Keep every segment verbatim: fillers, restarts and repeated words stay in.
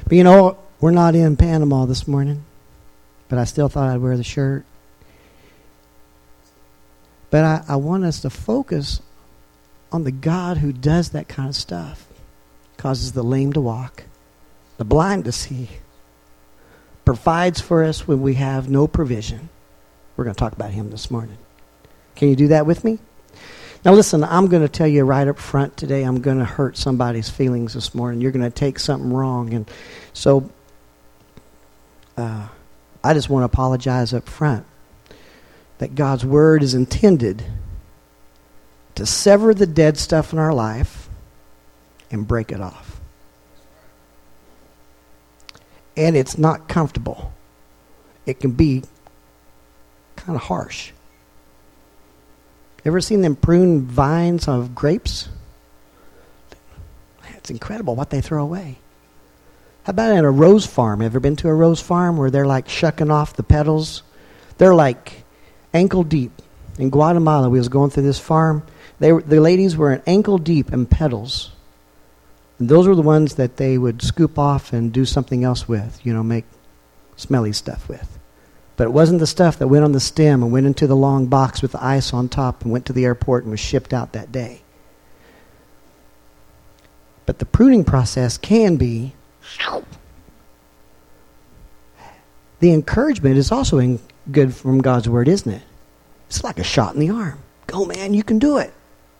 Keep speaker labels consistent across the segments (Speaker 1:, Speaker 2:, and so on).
Speaker 1: But you know, we're not in Panama this morning, but I still thought I'd wear the shirt. But I, I want us to focus on the God who does that kind of stuff. Causes the lame to walk, the blind to see, provides for us when we have no provision. We're going to talk about him this morning. Can you do that with me? Now listen, I'm going to tell you right up front today, I'm going to hurt somebody's feelings this morning. You're going to take something wrong. And so uh, I just want to apologize up front that God's word is intended to sever the dead stuff in our life and break it off. And it's not comfortable. It can be kind of harsh. Ever seen them prune vines of grapes? It's incredible what they throw away. How about in a rose farm? Ever been to a rose farm where they're like shucking off the petals? They're like ankle deep. In Guatemala, we was going through this farm. They were, the ladies were an ankle deep in petals. And those were the ones that they would scoop off and do something else with, you know, make smelly stuff with. But it wasn't the stuff that went on the stem and went into the long box with the ice on top and went to the airport and was shipped out that day. But the pruning process can be... The encouragement is also in good from God's word, isn't it? It's like a shot in the arm. Go, man, you can do it.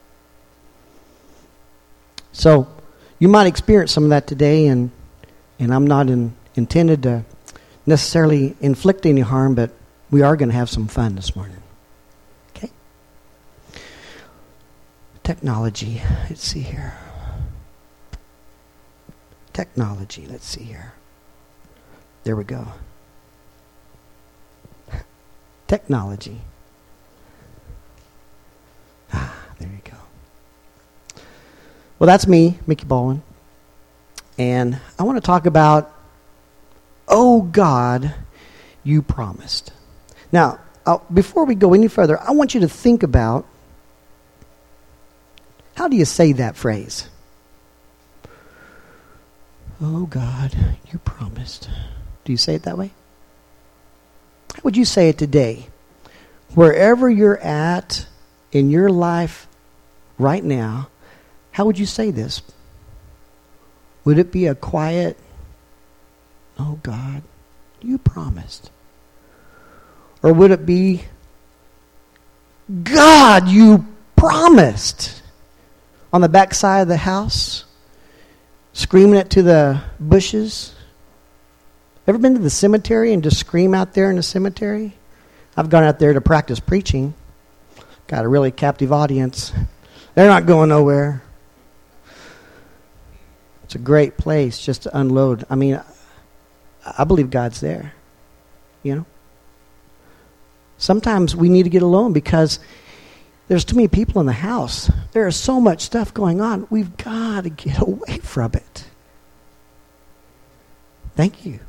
Speaker 1: So you might experience some of that today, and and I'm not in, intended to necessarily inflict any harm, but we are going to have some fun this morning. Okay? Technology. Let's see here. Technology. Let's see here. There we go. Technology. Ah, there you go. Well, that's me, Mickey Baldwin. And I want to talk about, oh God, you promised. Now, I'll, before we go any further, I want you to think about, how do you say that phrase? Oh God, you promised. Do you say it that way? How would you say it today? Wherever you're at in your life right now, how would you say this? Would it be a quiet, oh God, you promised? Or would it be, God, you promised? On the backside of the house, screaming it to the bushes. Ever been to the cemetery and just scream out there in the cemetery? I've gone out there to practice preaching. Got a really captive audience. They're not going nowhere. It's a great place just to unload. I mean, I believe God's there, you know. Sometimes we need to get alone because there's too many people in the house. There is so much stuff going on. We've got to get away from it. Thank you.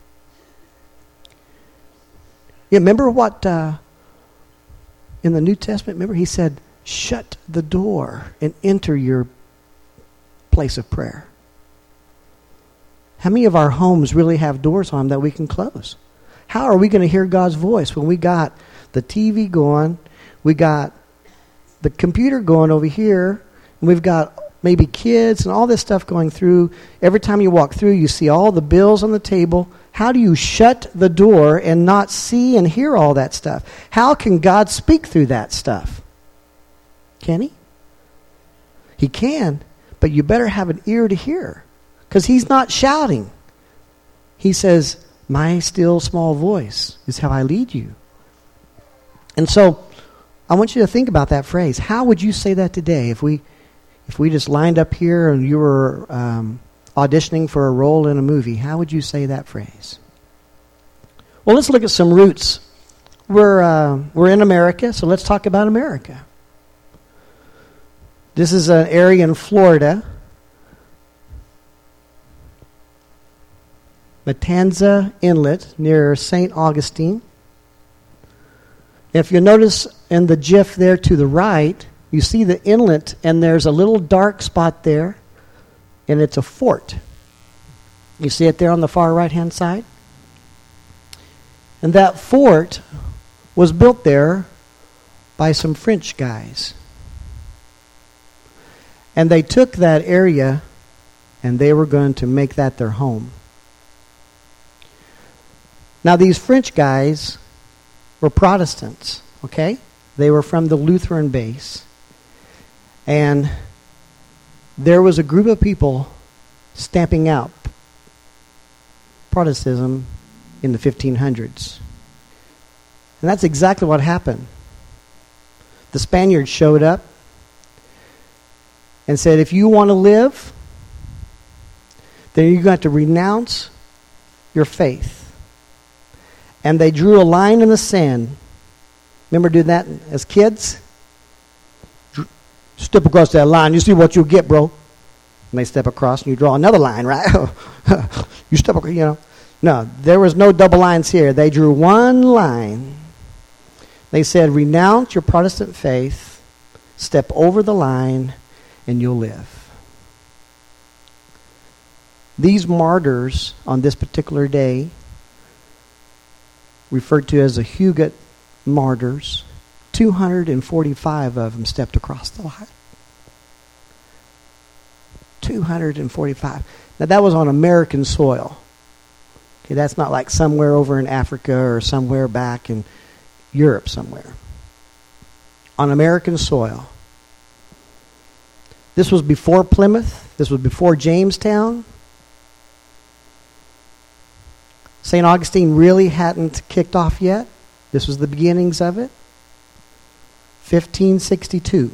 Speaker 1: Yeah, remember what uh, in the New Testament, remember he said, shut the door and enter your place of prayer. How many of our homes really have doors on them that we can close? How are we going to hear God's voice when we got the T V going, we got the computer going over here, and we've got maybe kids and all this stuff going through? Every time you walk through, you see all the bills on the table. How do you shut the door and not see and hear all that stuff? How can God speak through that stuff? Can he? He can, but you better have an ear to hear. Because he's not shouting. He says, my still small voice is how I lead you. And so I want you to think about that phrase. How would you say that today if we if we just lined up here and you were um, auditioning for a role in a movie? How would you say that phrase? Well, let's look at some roots. We're, uh, we're in America, so let's talk about America. This is an area in Florida. Matanza Inlet near Saint Augustine. If you notice in the GIF there to the right, you see the inlet and there's a little dark spot there, and it's a fort. You see it there on the far right-hand side? And that fort was built there by some French guys. And they took that area and they were going to make that their home. Now these French guys were Protestants, okay? They were from the Lutheran base. And there was a group of people stamping out Protestantism in the fifteen hundreds. And that's exactly what happened. The Spaniards showed up and said, if you want to live, then you're going to renounce your faith. And they drew a line in the sand. Remember doing that as kids? Step across that line, you see what you'll get, bro. And they step across and you draw another line, right? You step across, you know. No, there was no double lines here. They drew one line. They said, renounce your Protestant faith, step over the line, and you'll live. These martyrs on this particular day, referred to as the Huguenot martyrs, two hundred forty-five of them stepped across the line. two hundred forty-five. Now that was on American soil. Okay, that's not like somewhere over in Africa or somewhere back in Europe somewhere. On American soil. This was before Plymouth. This was before Jamestown. Saint Augustine really hadn't kicked off yet. This was the beginnings of it. fifteen sixty-two.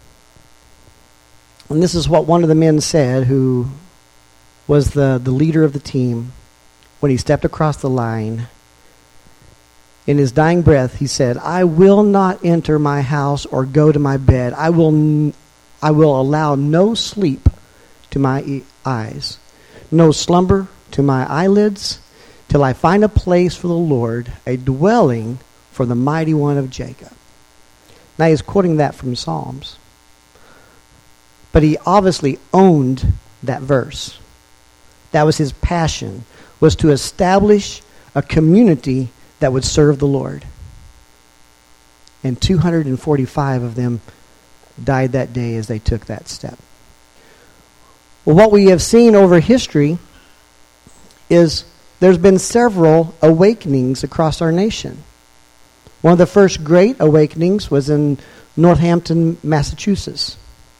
Speaker 1: And this is what one of the men said, who was the, the leader of the team. When he stepped across the line, in his dying breath, he said, I will not enter my house or go to my bed. I will, n- I will allow no sleep to my e- eyes, no slumber to my eyelids, till I find a place for the Lord, a dwelling for the mighty one of Jacob. Now he's quoting that from Psalms. But he obviously owned that verse. That was his passion, was to establish a community that would serve the Lord. And two hundred forty-five of them died that day as they took that step. Well, what we have seen over history is there's been several awakenings across our nation. One of the first great awakenings was in Northampton, Massachusetts.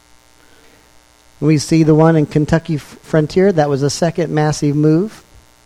Speaker 1: We see the one in Kentucky Frontier. That was the second massive move.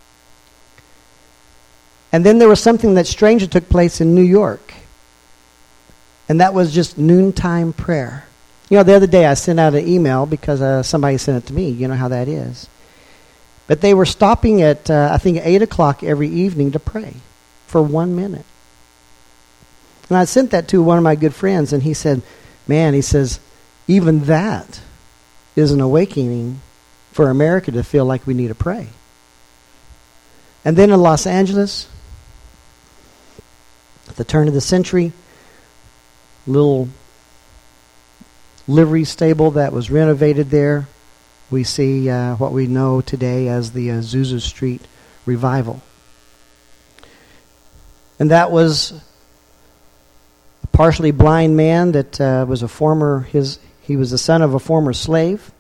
Speaker 1: And then there was something that strangely took place in New York. And that was just noontime prayer. You know, the other day I sent out an email because uh, somebody sent it to me. You know how that is. But they were stopping at, uh, I think, eight o'clock every evening to pray for one minute. And I sent that to one of my good friends, and he said, man, he says, even that is an awakening for America to feel like we need to pray. And then in Los Angeles, at the turn of the century, little livery stable that was renovated there, we see uh, what we know today as the Azusa Street Revival. And that was a partially blind man that uh, was a former, his he was the son of a former slave.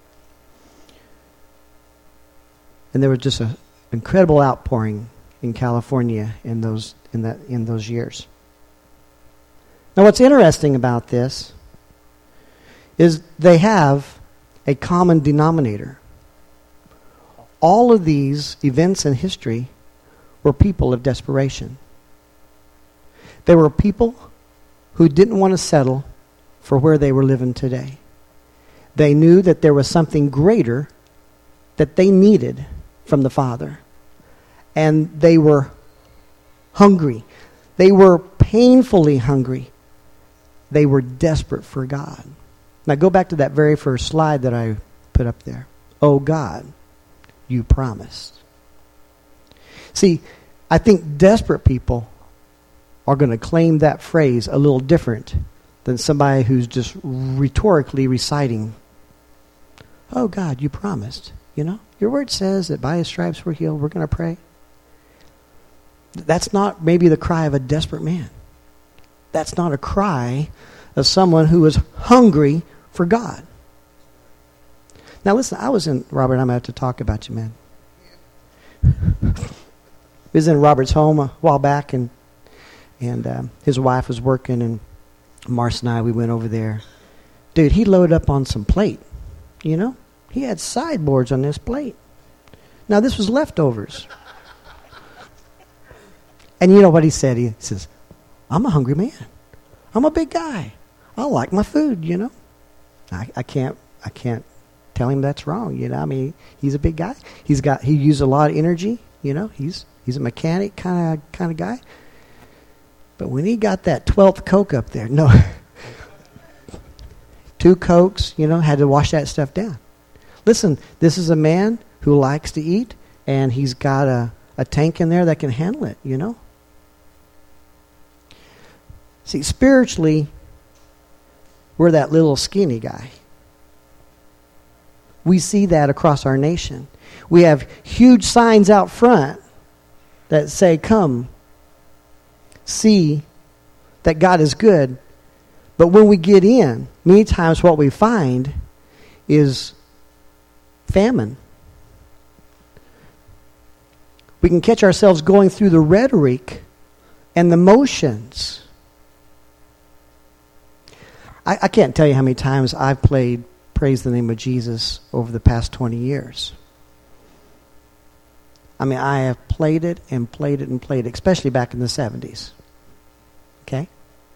Speaker 1: And there was just an incredible outpouring in California in those in that in those years. Now what's interesting about this is they have a common denominator. All of these events in history were people of desperation. They were people who didn't want to settle for where they were living today. They knew that there was something greater that they needed from the Father. And they were hungry. They were painfully hungry. They were desperate for God. Now go back to that very first slide that I put up there. Oh God, you promised. See, I think desperate people are going to claim that phrase a little different than somebody who's just rhetorically reciting, oh God, you promised. You know, your word says that by his stripes we're healed. We're going to pray. That's not maybe the cry of a desperate man. That's not a cry of someone who is hungry for God. Now listen, I was in, Robert, I'm going to have to talk about you, man. I was in Robert's home a while back, and and um, his wife was working, and Marcy and I, we went over there. Dude, he loaded up on some plate, you know? He had sideboards on this plate. Now, this was leftovers. And you know what he said? He says, I'm a hungry man. I'm a big guy. I like my food, you know? I, I can't, I can't tell him that's wrong, you know? I mean, he's a big guy. He's got, he uses a lot of energy, you know? He's he's a mechanic kind of kind of guy. But when he got that twelfth Coke up there, no, two Cokes, you know, had to wash that stuff down. Listen, this is a man who likes to eat, and he's got a, a tank in there that can handle it, you know. See, spiritually, we're that little skinny guy. We see that across our nation. We have huge signs out front that say, come, see that God is good. But when we get in, many times what we find is famine. We can catch ourselves going through the rhetoric and the motions. I, I can't tell you how many times I've played Praise the Name of Jesus over the past twenty years. I mean, I have played it and played it and played it, especially back in the seventies. Okay?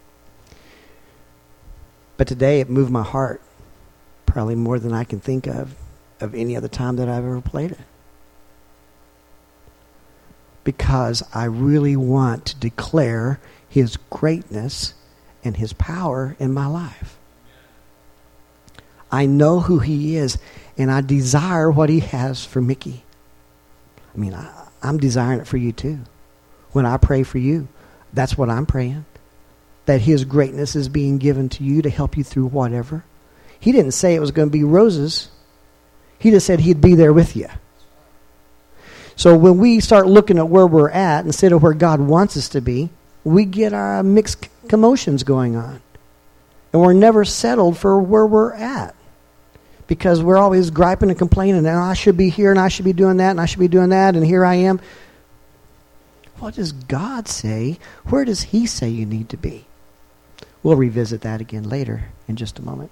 Speaker 1: But today it moved my heart probably more than I can think of of any other time that I've ever played it. Because I really want to declare his greatness and his power in my life. I know who he is, and I desire what he has for Mickey. I mean, I, I'm desiring it for you too. When I pray for you, that's what I'm praying. That his greatness is being given to you to help you through whatever. He didn't say it was going to be roses. He just said he'd be there with you. So when we start looking at where we're at instead of where God wants us to be, we get our mixed commotions going on. And we're never settled for where we're at. Because we're always griping and complaining, and I should be here, and I should be doing that, and I should be doing that, and here I am. What does God say? Where does he say you need to be? We'll revisit that again later in just a moment.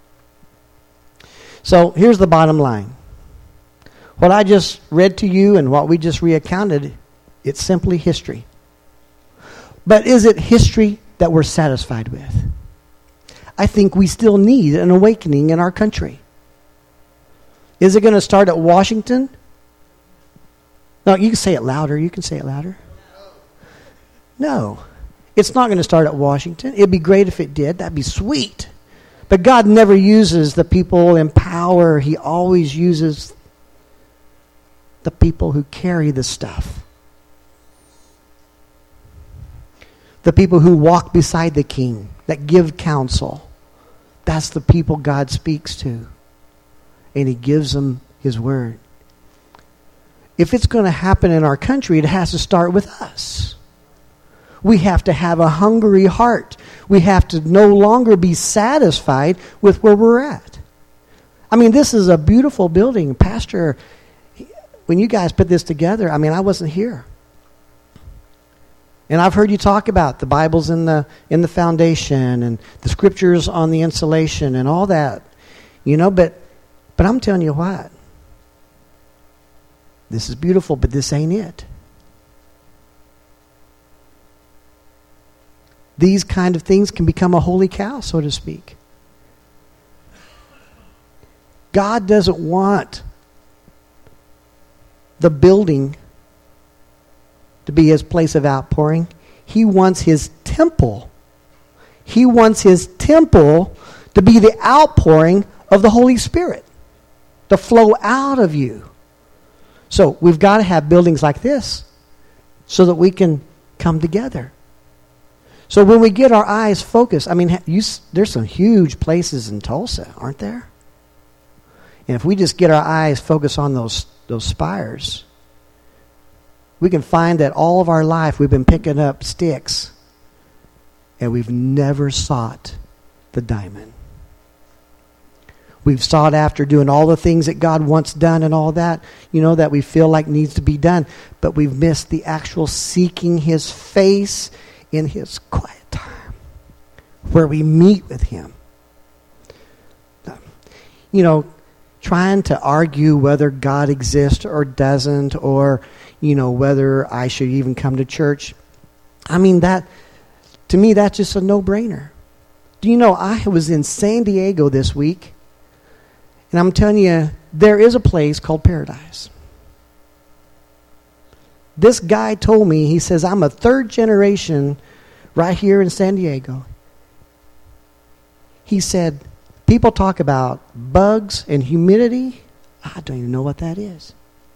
Speaker 1: So here's the bottom line. What I just read to you and what we just recounted, it's simply history. But is it history that we're satisfied with? I think we still need an awakening in our country. Is it going to start at Washington? No, you can say it louder. You can say it louder. No. It's not going to start at Washington. It'd be great if it did. That'd be sweet. But God never uses the people in power. He always uses the people who carry the stuff. The people who walk beside the king, that give counsel. That's the people God speaks to. And he gives them his word. If it's going to happen in our country, it has to start with us. We have to have a hungry heart. We have to no longer be satisfied with where we're at. I mean, this is a beautiful building. Pastor, when you guys put this together, I mean, I wasn't here. And I've heard you talk about the Bible's in the in the foundation and the scriptures on the insulation and all that. You know, but but I'm telling you what. This is beautiful, but this ain't it. These kind of things can become a holy cow, so to speak. God doesn't want the building to be his place of outpouring. He wants his temple. He wants his temple to be the outpouring of the Holy Spirit, to flow out of you. So we've got to have buildings like this so that we can come together. So when we get our eyes focused, I mean, you, there's some huge places in Tulsa, aren't there? And if we just get our eyes focused on those those spires, we can find that all of our life we've been picking up sticks and we've never sought the diamond. We've sought after doing all the things that God wants done and all that, you know, that we feel like needs to be done. But we've missed the actual seeking His face in His quiet time where we meet with Him. You know, trying to argue whether God exists or doesn't, or, you know, whether I should even come to church. I mean, that, to me, that's just a no-brainer. Do you know, I was in San Diego this week, and I'm telling you, there is a place called Paradise. This guy told me, he says, I'm a third generation right here in San Diego. He said, people talk about bugs and humidity. I don't even know what that is.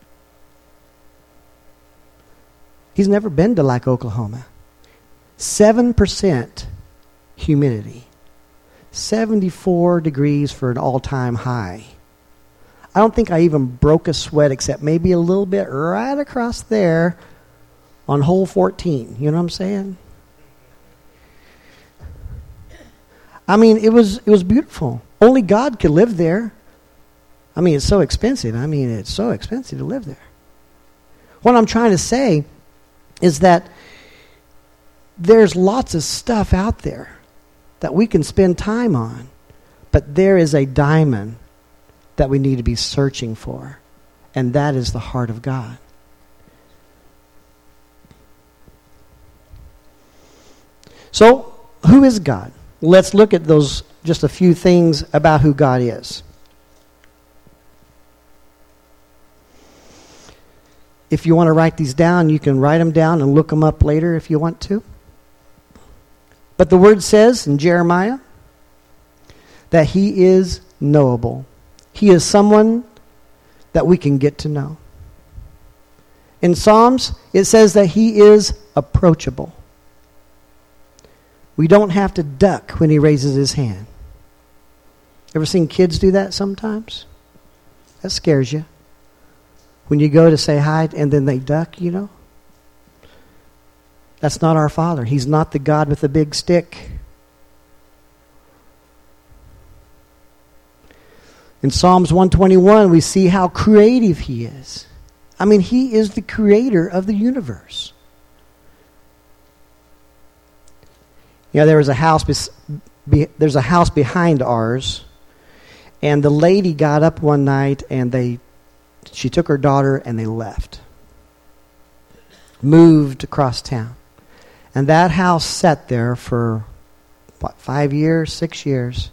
Speaker 1: He's never been to like Oklahoma. seven percent humidity. seventy-four degrees for an all-time high. I don't think I even broke a sweat except maybe a little bit right across there on hole fourteen. You know what I'm saying? I mean, it was it was beautiful. Only God could live there. I mean, it's so expensive. I mean, it's so expensive to live there. What I'm trying to say is that there's lots of stuff out there that we can spend time on, but there is a diamond that we need to be searching for, and that is the heart of God. So, who is God? Let's look at those, just a few things about who God is. If you want to write these down, you can write them down and look them up later if you want to. But the word says in Jeremiah that He is knowable. He is someone that we can get to know. In Psalms, it says that He is approachable. We don't have to duck when He raises His hand. Ever seen kids do that sometimes? That scares you. When you go to say hi and then they duck, you know? That's not our Father. He's not the God with the big stick. In Psalms one twenty-one, we see how creative He is. I mean, He is the creator of the universe. You know, there was a house, bes- be- there's a house behind ours, and the lady got up one night and they, she took her daughter and they left. Moved across town. And that house sat there for, what, five years, six years.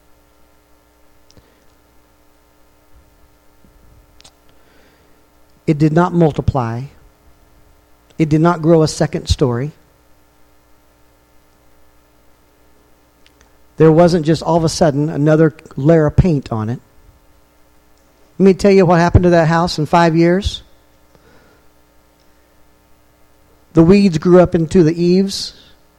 Speaker 1: It did not multiply. It did not grow a second story. There wasn't just all of a sudden another layer of paint on it. Let me tell you what happened to that house in five years. The weeds grew up into the eaves.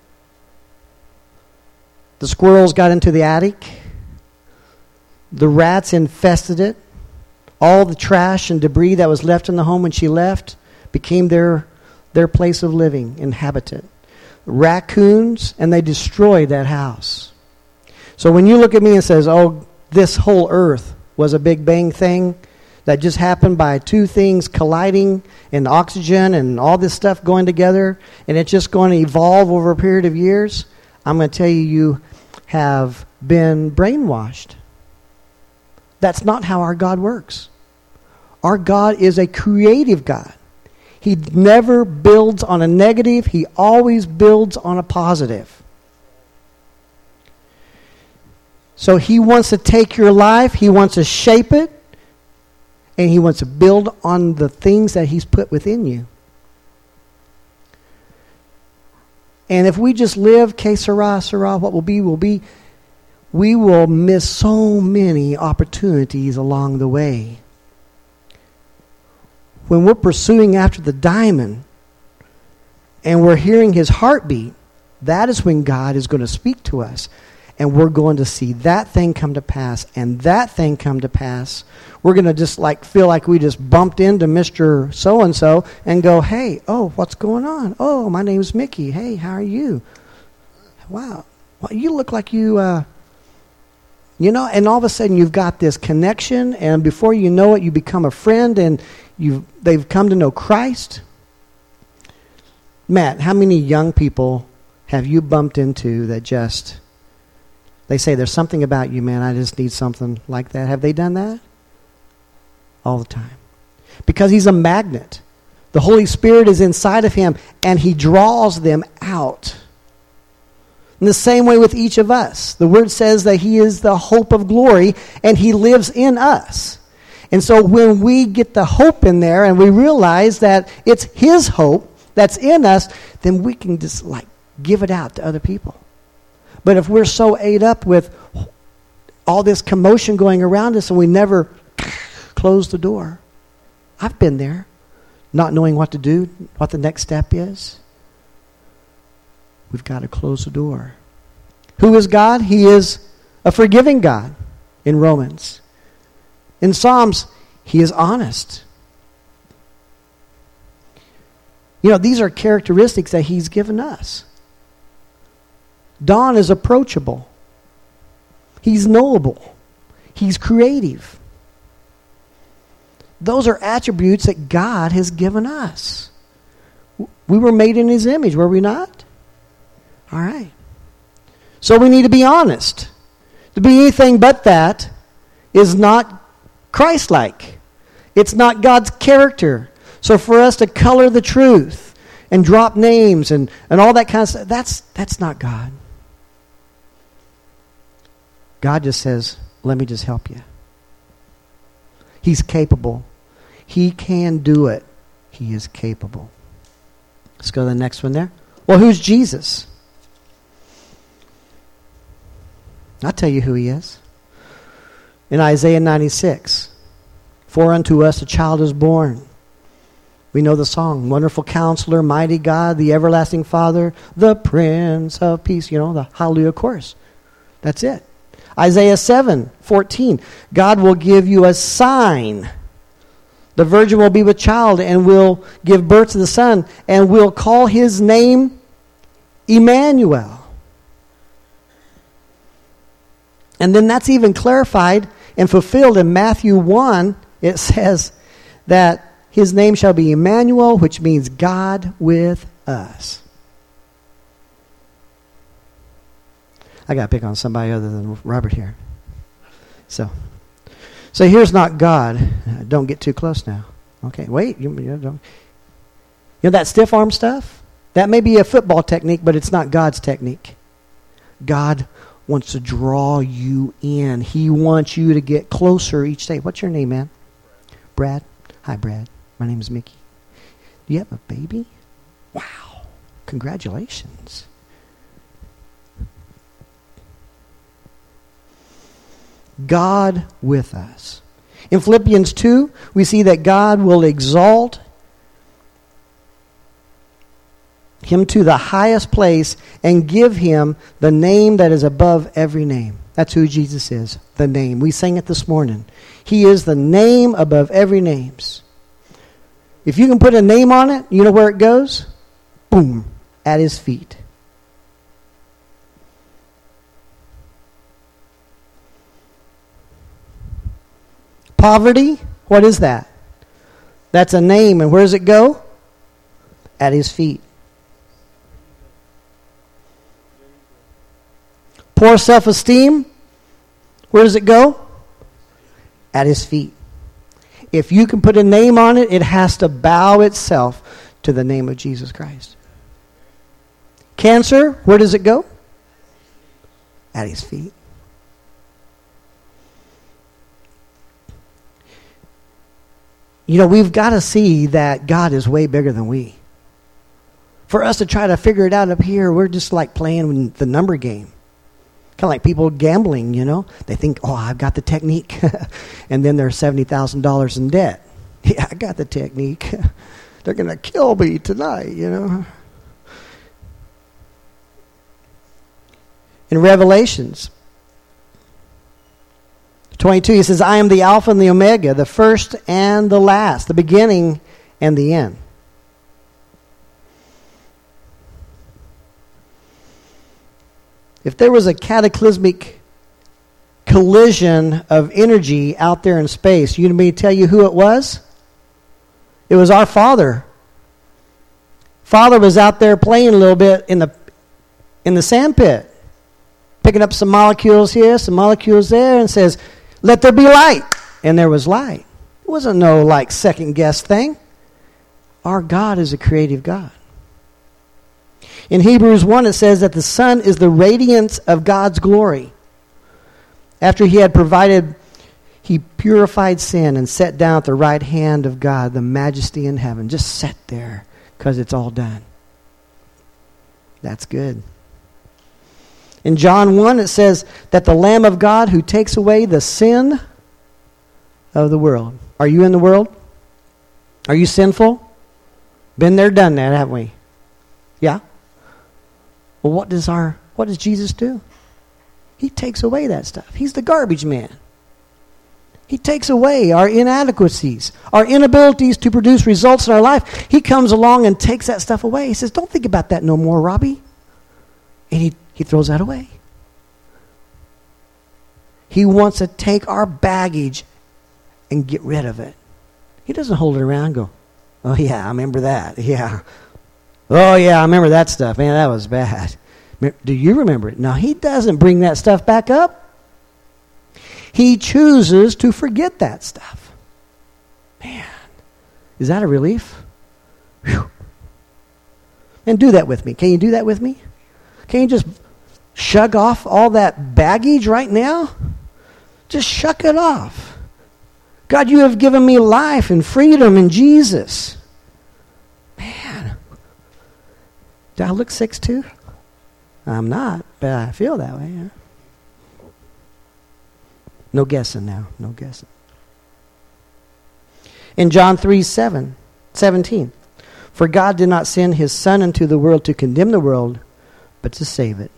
Speaker 1: The squirrels got into the attic. The rats infested it. All the trash and debris that was left in the home when she left became their, their place of living and habitat. Raccoons, and they destroyed that house. So when you look at me and says, oh, this whole earth was a Big Bang thing that just happened by two things colliding and oxygen and all this stuff going together, and it's just going to evolve over a period of years, I'm going to tell you, you have been brainwashed. That's not how our God works. Our God is a creative God. He never builds on a negative. He always builds on a positive. So He wants to take your life, He wants to shape it, and He wants to build on the things that He's put within you. And if we just live, que sera, sera, what will be, will be, we will miss so many opportunities along the way. When we're pursuing after the diamond and we're hearing His heartbeat, that is when God is going to speak to us. And we're going to see that thing come to pass and that thing come to pass. We're going to just like feel like we just bumped into Mister So-and-so and go, hey, oh, what's going on? Oh, my name's Mickey. Hey, how are you? Wow. Well, you look like you, uh, you know, and all of a sudden you've got this connection, and before you know it, you become a friend, and you they've come to know Christ. Matt, how many young people have you bumped into that just... They say, there's something about you, man. I just need something like that. Have they done that? All the time. Because he's a magnet. The Holy Spirit is inside of him, and he draws them out. In the same way with each of us. The Word says that he is the hope of glory, and he lives in us. And so when we get the hope in there, and we realize that it's his hope that's in us, then we can just like give it out to other people. But if we're so ate up with all this commotion going around us and we never close the door. I've been there, not knowing what to do, what the next step is. We've got to close the door. Who is God? He is a forgiving God in Romans. In Psalms, he is honest. You know, these are characteristics that he's given us. Don is approachable. He's knowable. He's creative. Those are attributes that God has given us. We were made in his image, were we not? All right. So we need to be honest. To be anything but that is not Christ-like. It's not God's character. So for us to color the truth and drop names and, and all that kind of stuff, that's, that's not God. God just says, let me just help you. He's capable. He can do it. He is capable. Let's go to the next one there. Well, who's Jesus? I'll tell you who he is. In Isaiah ninety-six, for unto us a child is born. We know the song, Wonderful Counselor, Mighty God, the Everlasting Father, the Prince of Peace. You know, the Hallelujah chorus. That's it. Isaiah seven fourteen, God will give you a sign. The virgin will be with child and will give birth to the son and will call his name Emmanuel. And then that's even clarified and fulfilled in Matthew one. It says that his name shall be Emmanuel, which means God with us. I got to pick on somebody other than Robert here. So, so here's not God. Don't get too close now. Okay, wait. You, you, don't. you know that stiff arm stuff? That may be a football technique, but it's not God's technique. God wants to draw you in. He wants you to get closer each day. What's your name, man? Brad? Hi, Brad. My name is Mickey. Do you have a baby? Wow. Congratulations. God with us. In Philippians two, we see that God will exalt him to the highest place and give him the name that is above every name. That's who Jesus is, the name. We sang it this morning. He is the name above every name. If you can put a name on it, you know where it goes? Boom, at his feet. Poverty, what is that? That's a name, and where does it go? At his feet. Poor self-esteem, where does it go? At his feet. If you can put a name on it, it has to bow itself to the name of Jesus Christ. Cancer, where does it go? At his feet. You know, we've got to see that God is way bigger than we. For us to try to figure it out up here, we're just like playing the number game. Kind of like people gambling, you know. They think, oh, I've got the technique. And then they're seventy thousand dollars in debt. Yeah, I got the technique. They're going to kill me tonight, you know. In Revelations twenty-two, he says, I am the Alpha and the Omega, the first and the last, the beginning and the end. If there was a cataclysmic collision of energy out there in space, you need me to tell you who it was? It was our Father. Father was out there playing a little bit in the in the sand pit, picking up some molecules here, some molecules there, and says, let there be light. And there was light. It wasn't no like second guess thing. Our God is a creative God. In Hebrews one, it says that the Son is the radiance of God's glory. After he had provided, he purified sin and sat down at the right hand of God, the majesty in heaven. Just sat there because it's all done. That's good. In John one, it says that the Lamb of God who takes away the sin of the world. Are you in the world? Are you sinful? Been there, done that, haven't we? Yeah? Well, what does our what does Jesus do? He takes away that stuff. He's the garbage man. He takes away our inadequacies, our inabilities to produce results in our life. He comes along and takes that stuff away. He says, don't think about that no more, Robbie. And he, he throws that away. He wants to take our baggage and get rid of it. He doesn't hold it around and go, oh yeah, I remember that. Yeah. Oh yeah, I remember that stuff. Man, that was bad. Do you remember it? No, he doesn't bring that stuff back up. He chooses to forget that stuff. Man, is that a relief? Whew. And do that with me. Can you do that with me? Can you just shrug off all that baggage right now? Just shuck it off. God, you have given me life and freedom in Jesus. Man. Do I look six two? I'm not, but I feel that way. Yeah. No guessing now. No guessing. In John three seven, seventeen, for God did not send his Son into the world to condemn the world, but to save it.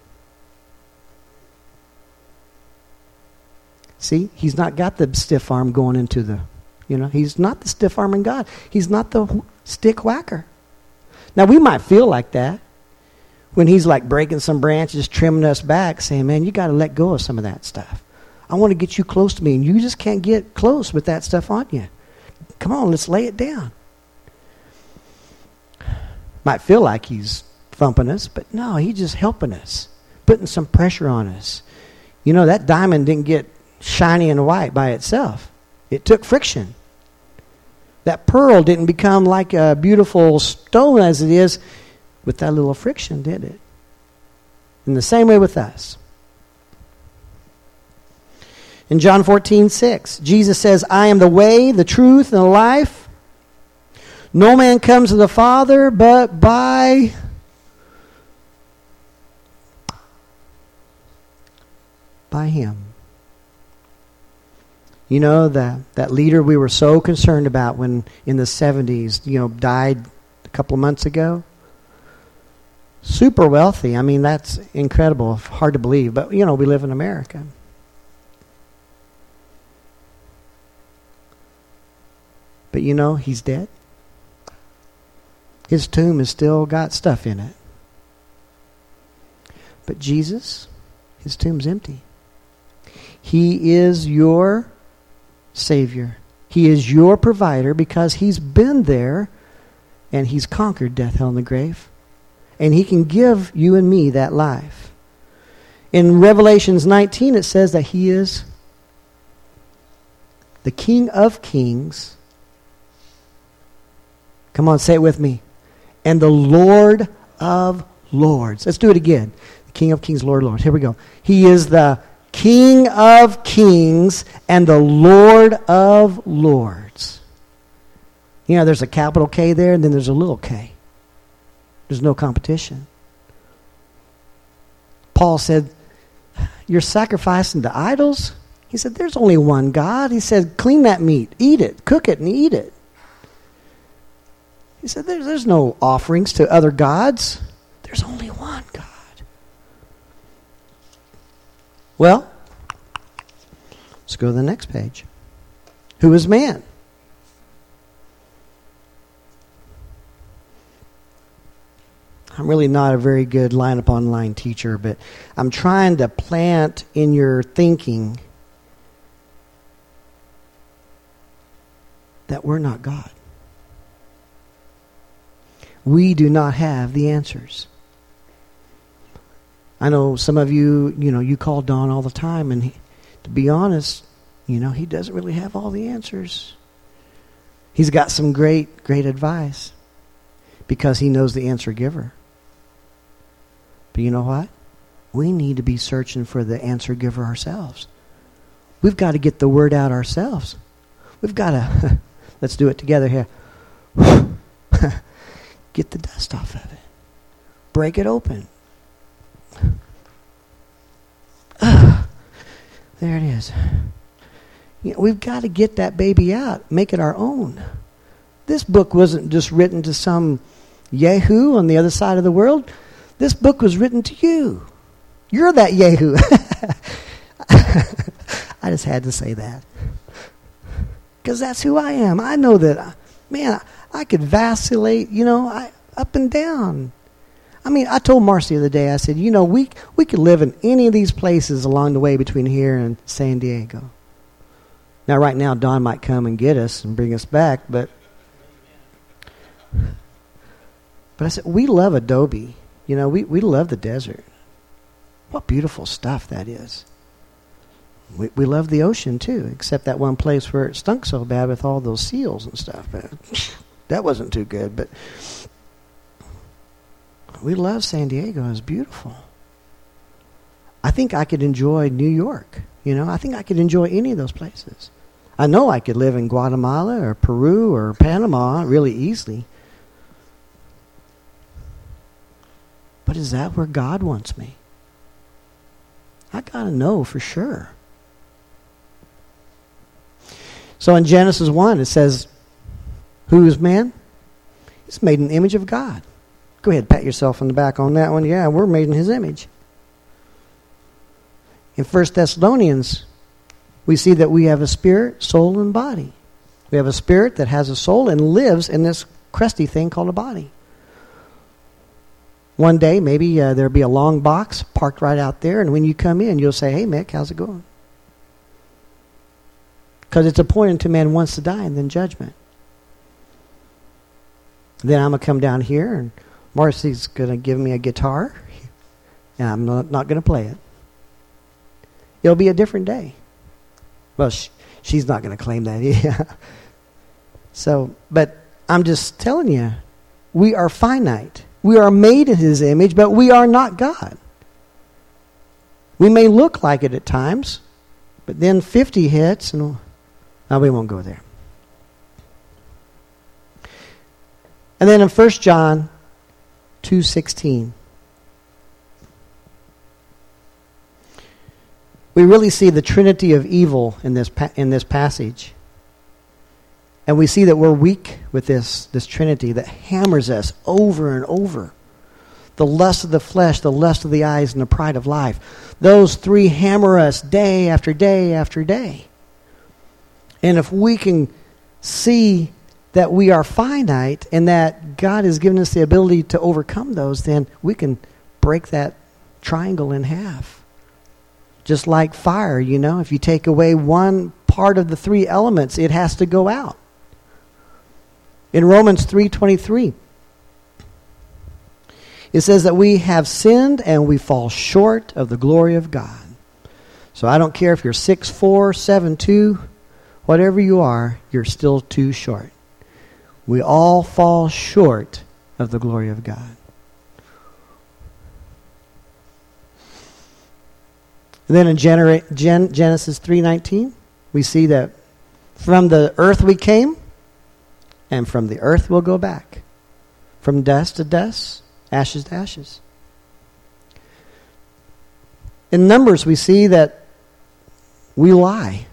Speaker 1: See, he's not got the stiff arm going into the, you know, he's not the stiff arm in God. He's not the wh- stick whacker. Now, we might feel like that when he's like breaking some branches, trimming us back, saying, man, you got to let go of some of that stuff. I want to get you close to me, and you just can't get close with that stuff on you. Come on, let's lay it down. Might feel like he's thumping us, but no, he's just helping us, putting some pressure on us. You know, that diamond didn't get shiny and white by itself. It took friction. That pearl didn't become like a beautiful stone as it is with that little friction, did it? In the same way with us. In John fourteen six, Jesus says, I am the way, the truth, and the life. No man comes to the Father but by by him. You know, that, that leader we were so concerned about when in the seventies, you know, died a couple of months ago. Super wealthy. I mean, that's incredible. Hard to believe. But, you know, we live in America. But, you know, he's dead. His tomb has still got stuff in it. But Jesus, his tomb's empty. He is your Savior. He is your provider because he's been there and he's conquered death, hell, and the grave. And he can give you and me that life. In Revelations nineteen, it says that he is the King of Kings. Come on, say it with me. And the Lord of Lords. Let's do it again. The King of Kings, Lord of Lords. Here we go. He is the King of Kings and the Lord of Lords. You know, there's a capital K there, and then there's a little k. There's no competition. Paul said, you're sacrificing to idols? He said, there's only one God. He said, clean that meat, eat it, cook it, and eat it. He said, there's, there's no offerings to other gods. There's only one God. Well, let's go to the next page. Who is man? I'm really not a very good line upon line teacher, but I'm trying to plant in your thinking that we're not God. We do not have the answers. I know some of you, you know, you call Don all the time, and he, to be honest, you know, he doesn't really have all the answers. He's got some great, great advice because he knows the answer giver. But you know what? We need to be searching for the answer giver ourselves. We've got to get the word out ourselves. We've got to, let's do it together here. Get the dust off of it. Break it open. Ah, there it is. You know, we've got to get that baby out, make it our own. This book wasn't just written to some yahoo on the other side of the world. This book was written to you. You're that yahoo. I just had to say that. Because that's who I am. I know that, man, I could vacillate, you know, I, up and down. I mean, I told Marcy the other day, I said, you know, we we could live in any of these places along the way between here and San Diego. Now, right now, Don might come and get us and bring us back, but but I said, we love Adobe. You know, we, we love the desert. What beautiful stuff that is. We we love the ocean, too, except that one place where it stunk so bad with all those seals and stuff. But that wasn't too good, but we love San Diego. It's beautiful. I think I could enjoy New York. You know, I think I could enjoy any of those places. I know I could live in Guatemala or Peru or Panama really easily. But is that where God wants me? I got to know for sure. So in Genesis one, it says, who is man? He's made in the image of God. Go ahead, pat yourself on the back on that one. Yeah, we're made in his image. In First Thessalonians, we see that we have a spirit, soul, and body. We have a spirit that has a soul and lives in this crusty thing called a body. One day, maybe uh, there'll be a long box parked right out there, and when you come in, you'll say, hey, Mick, how's it going? Because it's appointed to man once to die and then judgment. Then I'm going to come down here, and Marcy's going to give me a guitar, and I'm not, not going to play it. It'll be a different day. Well, sh- she's not going to claim that. Yeah. So, but I'm just telling you, we are finite. We are made in his image, but we are not God. We may look like it at times, but then fifty hits, and no, we won't go there. And then in First John two sixteen, we really see the trinity of evil in this pa- in this passage. And we see that we're weak with this, this trinity that hammers us over and over. The lust of the flesh, the lust of the eyes, and the pride of life. Those three hammer us day after day after day. And if we can see that we are finite and that God has given us the ability to overcome those, then we can break that triangle in half. Just like fire, you know, if you take away one part of the three elements, it has to go out. In Romans three twenty-three, it says that we have sinned and we fall short of the glory of God. So I don't care if you're six four, seven two, whatever you are, you're still too short. We all fall short of the glory of God. And then in Genera- Gen- Genesis three nineteen, we see that from the earth we came, and from the earth we'll go back. From dust to dust, ashes to ashes. In Numbers, we see that we lie.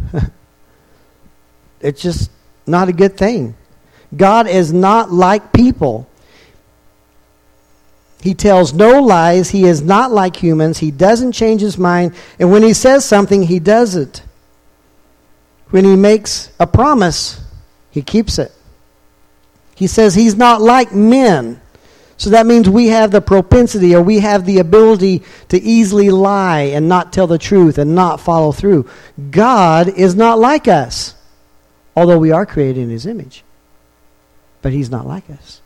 Speaker 1: It's just not a good thing. God is not like people. He tells no lies. He is not like humans. He doesn't change his mind. And when he says something, he does it. When he makes a promise, he keeps it. He says he's not like men. So that means we have the propensity, or we have the ability to easily lie and not tell the truth and not follow through. God is not like us, although we are created in his image. But he's not like us.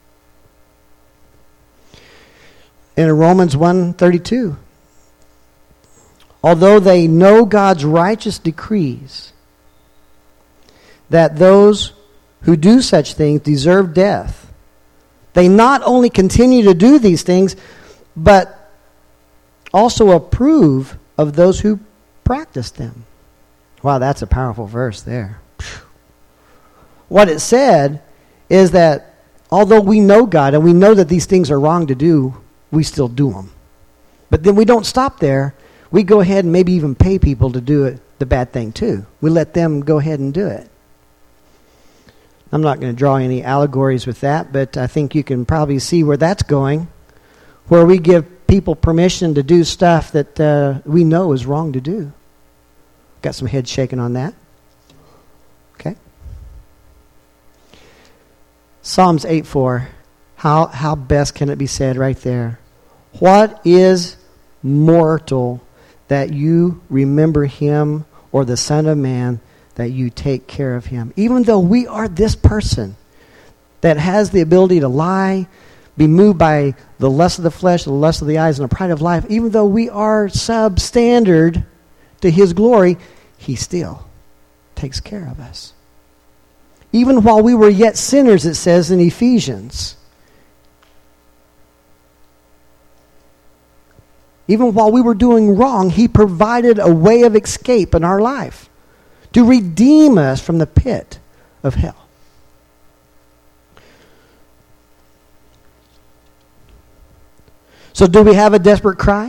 Speaker 1: In Romans one thirty-two, although they know God's righteous decrees that those who do such things deserve death, they not only continue to do these things, but also approve of those who practice them. Wow, that's a powerful verse there. What it said is that although we know God and we know that these things are wrong to do, we still do them. But then we don't stop there. We go ahead and maybe even pay people to do it, the bad thing too. We let them go ahead and do it. I'm not going to draw any allegories with that, but I think you can probably see where that's going, where we give people permission to do stuff that uh, we know is wrong to do. Got some head shaking on that. Okay. Psalms eight four. How, how best can it be said right there? What is mortal that you remember him, or the Son of Man that you take care of him? Even though we are this person that has the ability to lie, be moved by the lust of the flesh, the lust of the eyes, and the pride of life, even though we are substandard to his glory, he still takes care of us. Even while we were yet sinners, it says in Ephesians. Even while we were doing wrong, he provided a way of escape in our life to redeem us from the pit of hell. So do we have a desperate cry?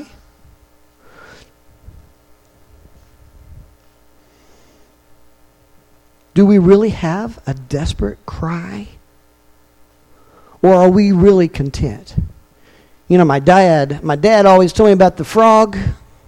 Speaker 1: Do we really have a desperate cry? Or are we really content? You know, my dad, my dad always told me about the frog.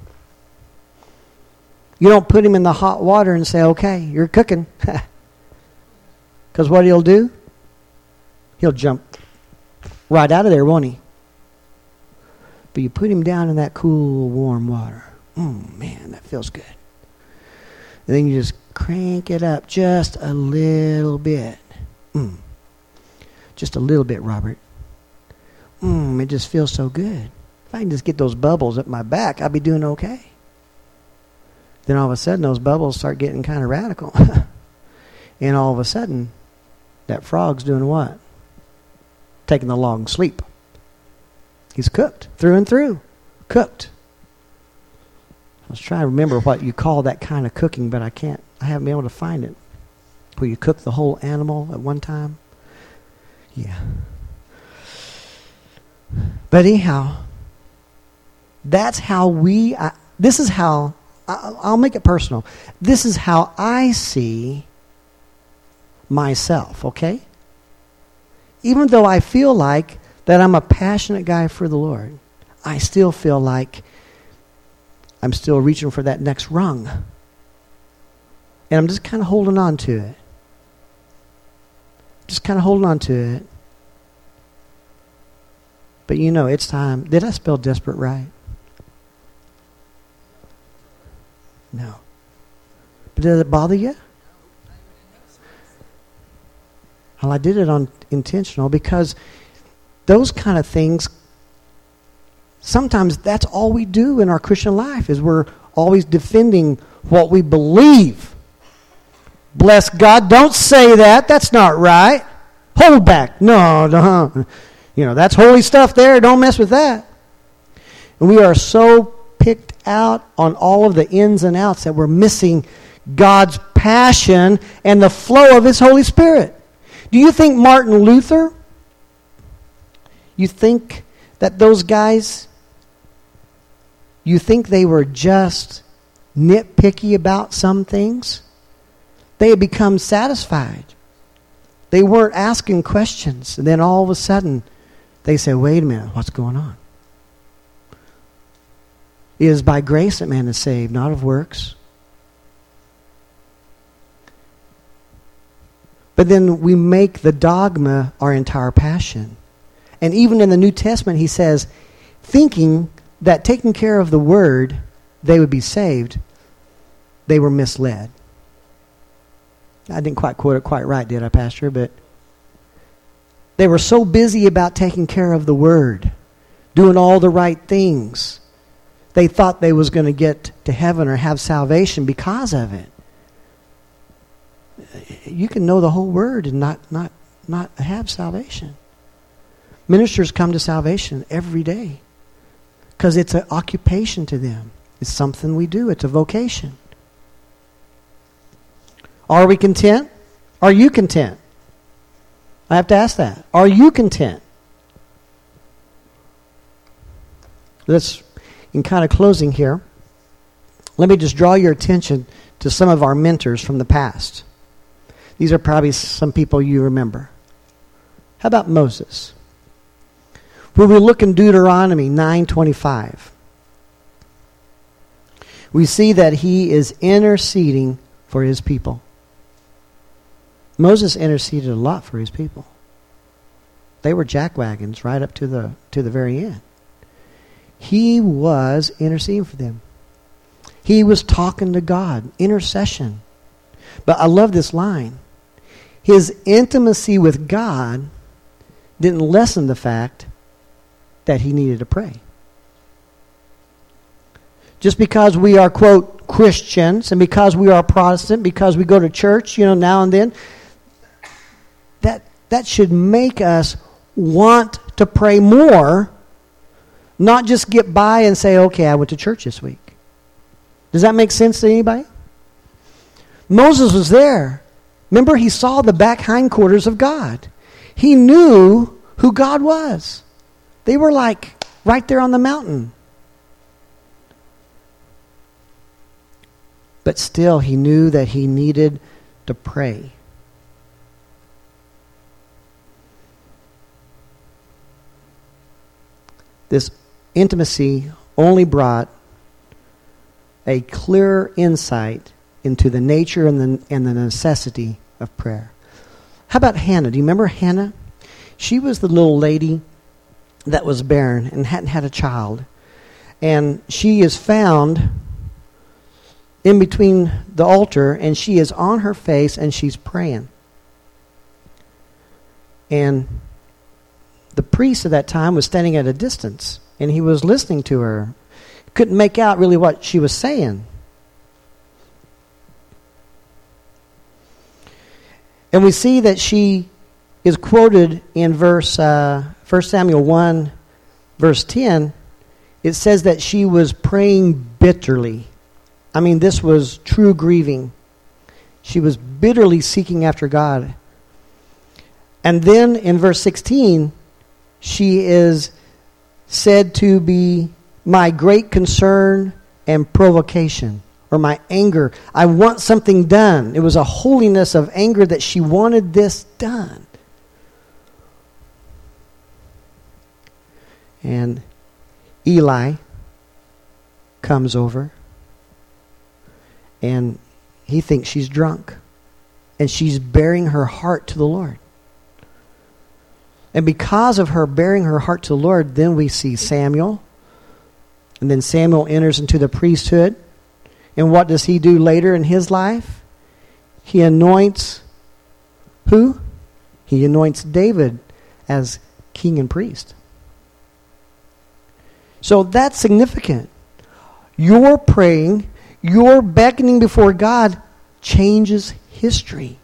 Speaker 1: You don't put him in the hot water and say, okay, you're cooking. Because what he'll do? He'll jump right out of there, won't he? But you put him down in that cool, warm water. Mm, man, that feels good. And then you just crank it up just a little bit. Mm. Just a little bit, Robert. Mmm, it just feels so good. If I can just get those bubbles up my back, I'll be doing okay. Then all of a sudden, those bubbles start getting kind of radical. And all of a sudden, that frog's doing what? Taking the long sleep. He's cooked through and through. Cooked. I was trying to remember what you call that kind of cooking, but I can't. I haven't been able to find it. Where you cook the whole animal at one time. Yeah. But anyhow, that's how we, I, this is how, I, I'll make it personal. This is how I see myself, okay? Even though I feel like that I'm a passionate guy for the Lord, I still feel like I'm still reaching for that next rung. And I'm just kind of holding on to it. Just kind of holding on to it. But you know, it's time. Did I spell desperate right? No. But did it bother you? Well, I did it on intentional because those kind of things, sometimes that's all we do in our Christian life is we're always defending what we believe. Bless God, don't say that. That's not right. Hold back. No, no. You know, that's holy stuff there. Don't mess with that. And we are so picked out on all of the ins and outs that we're missing God's passion and the flow of his Holy Spirit. Do you think Martin Luther, you think that those guys, you think they were just nitpicky about some things? They had become satisfied. They weren't asking questions. And then all of a sudden, they say, wait a minute, what's going on? It is by grace that man is saved, not of works. But then we make the dogma our entire passion. And even in the New Testament, he says, thinking that taking care of the word, they would be saved, they were misled. I didn't quite quote it quite right, did I, Pastor? But they were so busy about taking care of the word, doing all the right things. They thought they was going to get to heaven or have salvation because of it. You can know the whole word and not, not, not have salvation. Ministers come to salvation every day because it's an occupation to them. It's something we do. It's a vocation. Are we content? Are you content? I have to ask that. Are you content? Let's, in kind of closing here, let me just draw your attention to some of our mentors from the past. These are probably some people you remember. How about Moses? When we look in Deuteronomy nine twenty-five, we see that he is interceding for his people. Moses interceded a lot for his people. They were jackwagons right up to the to the very end. He was interceding for them. He was talking to God, intercession. But I love this line. His intimacy with God didn't lessen the fact that he needed to pray. Just because we are, quote, Christians, and because we are Protestant, because we go to church, you know, now and then, that that should make us want to pray more, not just get by and say, okay, I went to church this week. Does that make sense to anybody? Moses was there. Remember, he saw the back hindquarters of God. He knew who God was. They were like right there on the mountain. But still, he knew that he needed to pray. This intimacy only brought a clearer insight into the nature and the, and the necessity of prayer. How about Hannah? Do you remember Hannah? She was the little lady that was barren and hadn't had a child. And she is found in between the altar, and she is on her face and she's praying. And the priest at that time was standing at a distance, and he was listening to her. Couldn't make out really what she was saying. And we see that she is quoted in verse uh, First Samuel one, verse ten. It says that she was praying bitterly. I mean, this was true grieving. She was bitterly seeking after God. And then in verse sixteen, she is said to be my great concern and provocation, or my anger. I want something done. It was a holiness of anger that she wanted this done. And Eli comes over, and he thinks she's drunk, and she's bearing her heart to the Lord. And because of her bearing her heart to the Lord, then we see Samuel, and then Samuel enters into the priesthood. And what does he do later in his life? He anoints who? He anoints David as king and priest. So that's significant. Your praying, your beckoning before God changes history.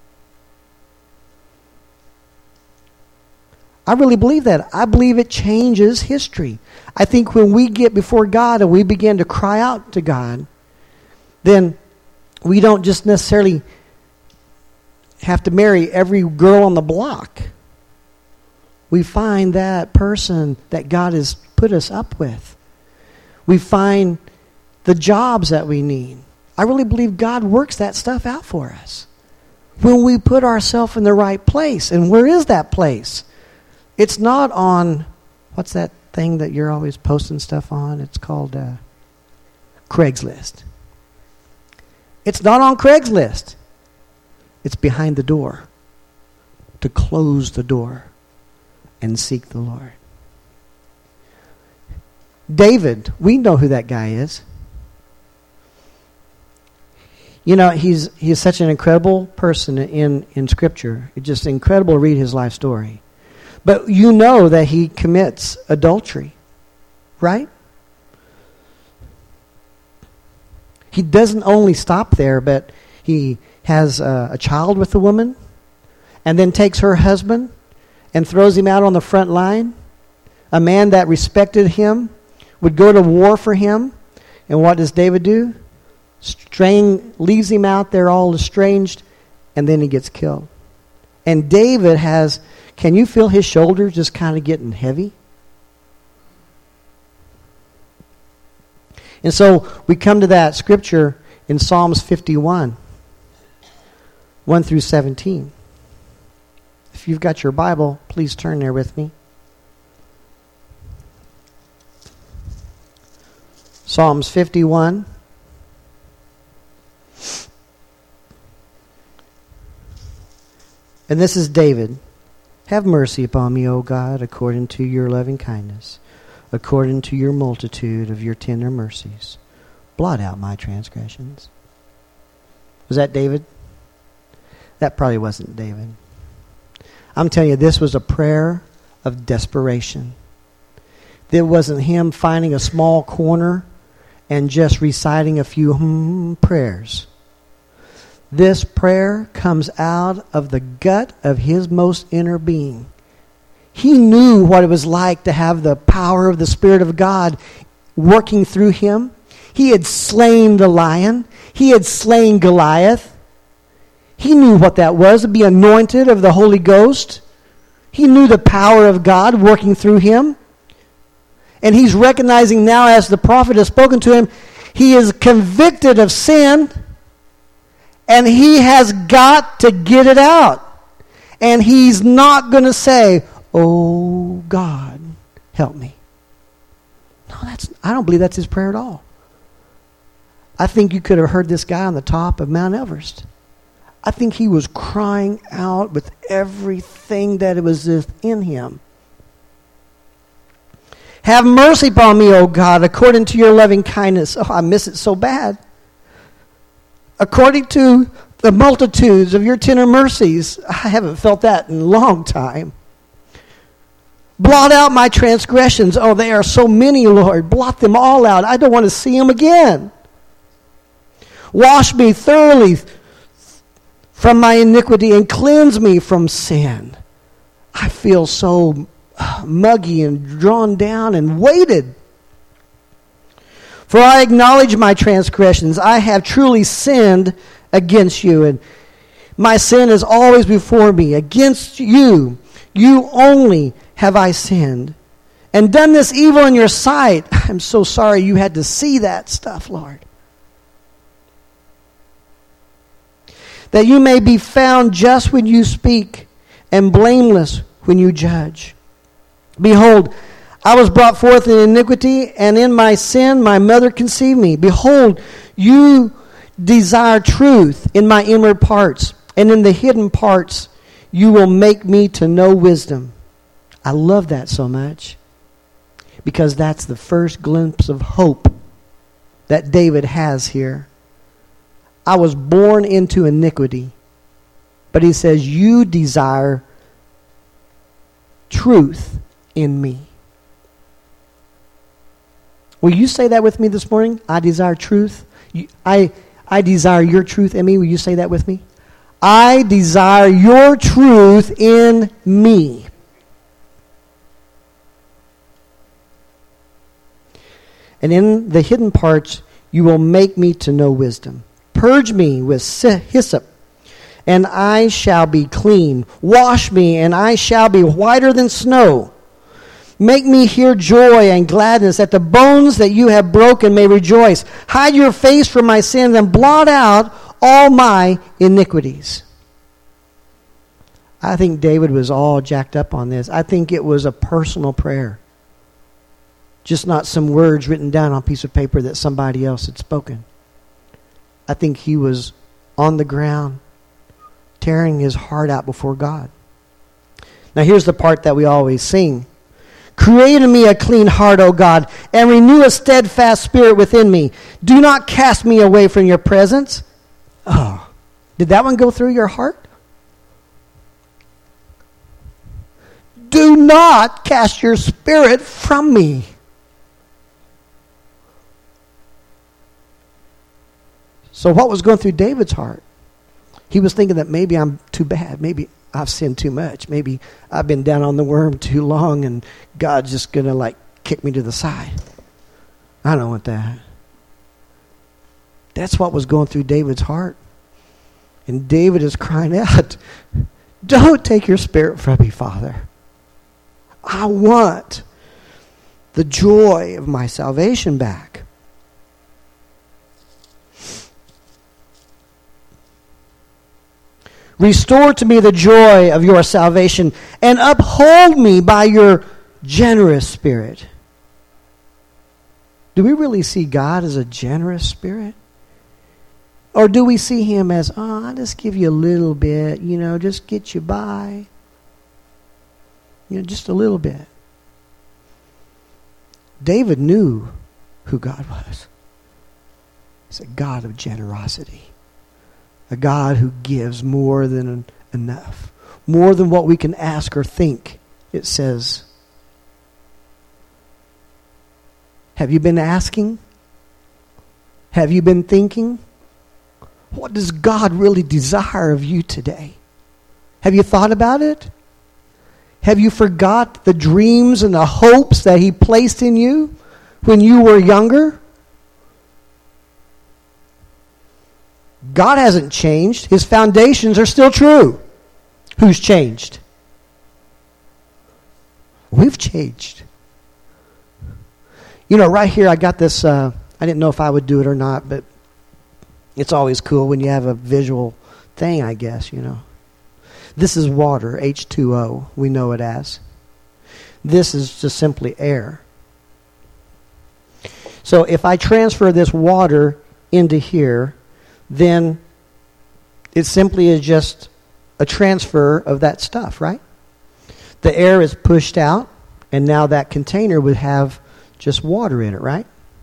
Speaker 1: I really believe that. I believe it changes history. I think when we get before God and we begin to cry out to God, then we don't just necessarily have to marry every girl on the block. We find that person that God has put us up with. We find the jobs that we need. I really believe God works that stuff out for us when we put ourselves in the right place. And where is that place? It's not on, what's that thing that you're always posting stuff on? It's called uh, Craigslist. It's not on Craigslist. It's behind the door. To close the door and seek the Lord. David, we know who that guy is. You know, he's he's such an incredible person in, in Scripture. It's just incredible to read his life story. But you know that he commits adultery, right? He doesn't only stop there, but he has a, a child with the woman, and then takes her husband and throws him out on the front line. A man that respected him would go to war for him. And what does David do? Strain, leaves him out there all estranged, and then he gets killed. And David has, can you feel his shoulders just kind of getting heavy? And so we come to that scripture in Psalms fifty-one, one through seventeen. If you've got your Bible, please turn there with me. Psalms fifty-one. And this is David. Have mercy upon me, O God, according to your loving kindness, according to your multitude of your tender mercies. Blot out my transgressions. Was that David? That probably wasn't David. I'm telling you, this was a prayer of desperation. It wasn't him finding a small corner and just reciting a few hmm prayers. This prayer comes out of the gut of his most inner being. He knew what it was like to have the power of the Spirit of God working through him. He had slain the lion. He had slain Goliath. He knew what that was, to be anointed of the Holy Ghost. He knew the power of God working through him. And he's recognizing now, as the prophet has spoken to him, he is convicted of sin, and he has got to get it out. And he's not going to say, "Oh, God, help me." No, that's I don't believe that's his prayer at all. I think you could have heard this guy on the top of Mount Everest. I think he was crying out with everything that was in him. Have mercy upon me, O God, according to your loving kindness. Oh, I miss it so bad. According to the multitudes of your tender mercies. I haven't felt that in a long time. Blot out my transgressions. Oh, they are so many, Lord. Blot them all out. I don't want to see them again. Wash me thoroughly from my iniquity and cleanse me from sin. I feel so muggy and drawn down and weighted. For I acknowledge my transgressions. I have truly sinned against you, and my sin is always before me. Against you, you only have I sinned, and done this evil in your sight. I'm so sorry you had to see that stuff, Lord. That you may be found just when you speak, and blameless when you judge. Behold, I was brought forth in iniquity, and in my sin my mother conceived me. Behold, you desire truth in my inward parts, and in the hidden parts you will make me to know wisdom. I love that so much, because that's the first glimpse of hope that David has here. I was born into iniquity, but he says, you desire truth in me. Will you say that with me this morning? I desire truth. You, I, I desire your truth in me. Will you say that with me? I desire your truth in me. And in the hidden parts, you will make me to know wisdom. Purge me with hyssop, and I shall be clean. Wash me, and I shall be whiter than snow. Make me hear joy and gladness, that the bones that you have broken may rejoice. Hide your face from my sins, and blot out all my iniquities. I think David was all jacked up on this. I think it was a personal prayer. Just not some words written down on a piece of paper that somebody else had spoken. I think he was on the ground, tearing his heart out before God. Now here's the part that we always sing. Create in me a clean heart, O God, and renew a steadfast spirit within me. Do not cast me away from your presence. Oh, did that one go through your heart? Do not cast your spirit from me. So what was going through David's heart? He was thinking that maybe I'm too bad. Maybe I've sinned too much. Maybe I've been down on the worm too long and God's just going to like kick me to the side. I don't want that. That's what was going through David's heart. And David is crying out, don't take your spirit from me, Father. I want the joy of my salvation back. Restore to me the joy of your salvation and uphold me by your generous spirit. Do we really see God as a generous spirit? Or do we see him as, oh, I'll just give you a little bit, you know, just get you by. You know, just a little bit. David knew who God was. He's a God of generosity. A God who gives more than enough. More than what we can ask or think, it says. Have you been asking? Have you been thinking? What does God really desire of you today? Have you thought about it? Have you forgot the dreams and the hopes that he placed in you when you were younger? God hasn't changed. His foundations are still true. Who's changed? We've changed. You know, right here I got this, uh, I didn't know if I would do it or not, but it's always cool when you have a visual thing, I guess, you know. This is water, H two O, we know it as. This is just simply air. So if I transfer this water into here, then it simply is just a transfer of that stuff, right? The air is pushed out, and now that container would have just water in it, right?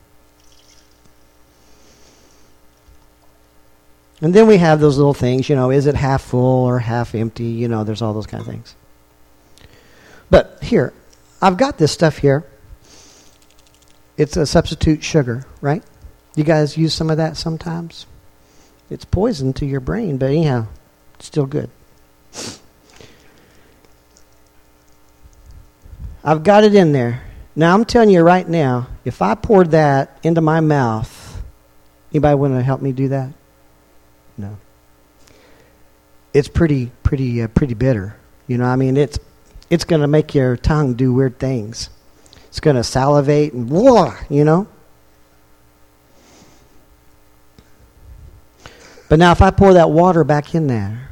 Speaker 1: And then we have those little things, you know, is it half full or half empty? You know, there's all those kind of things. But here, I've got this stuff here. It's a substitute sugar, right? You guys use some of that sometimes? It's poison to your brain, but anyhow, it's still good. I've got it in there. Now, I'm telling you right now, if I poured that into my mouth, anybody want to help me do that? No. It's pretty, pretty, uh, pretty bitter. You know, I mean, it's it's going to make your tongue do weird things. It's going to salivate and whoa, you know. But now, if I pour that water back in there,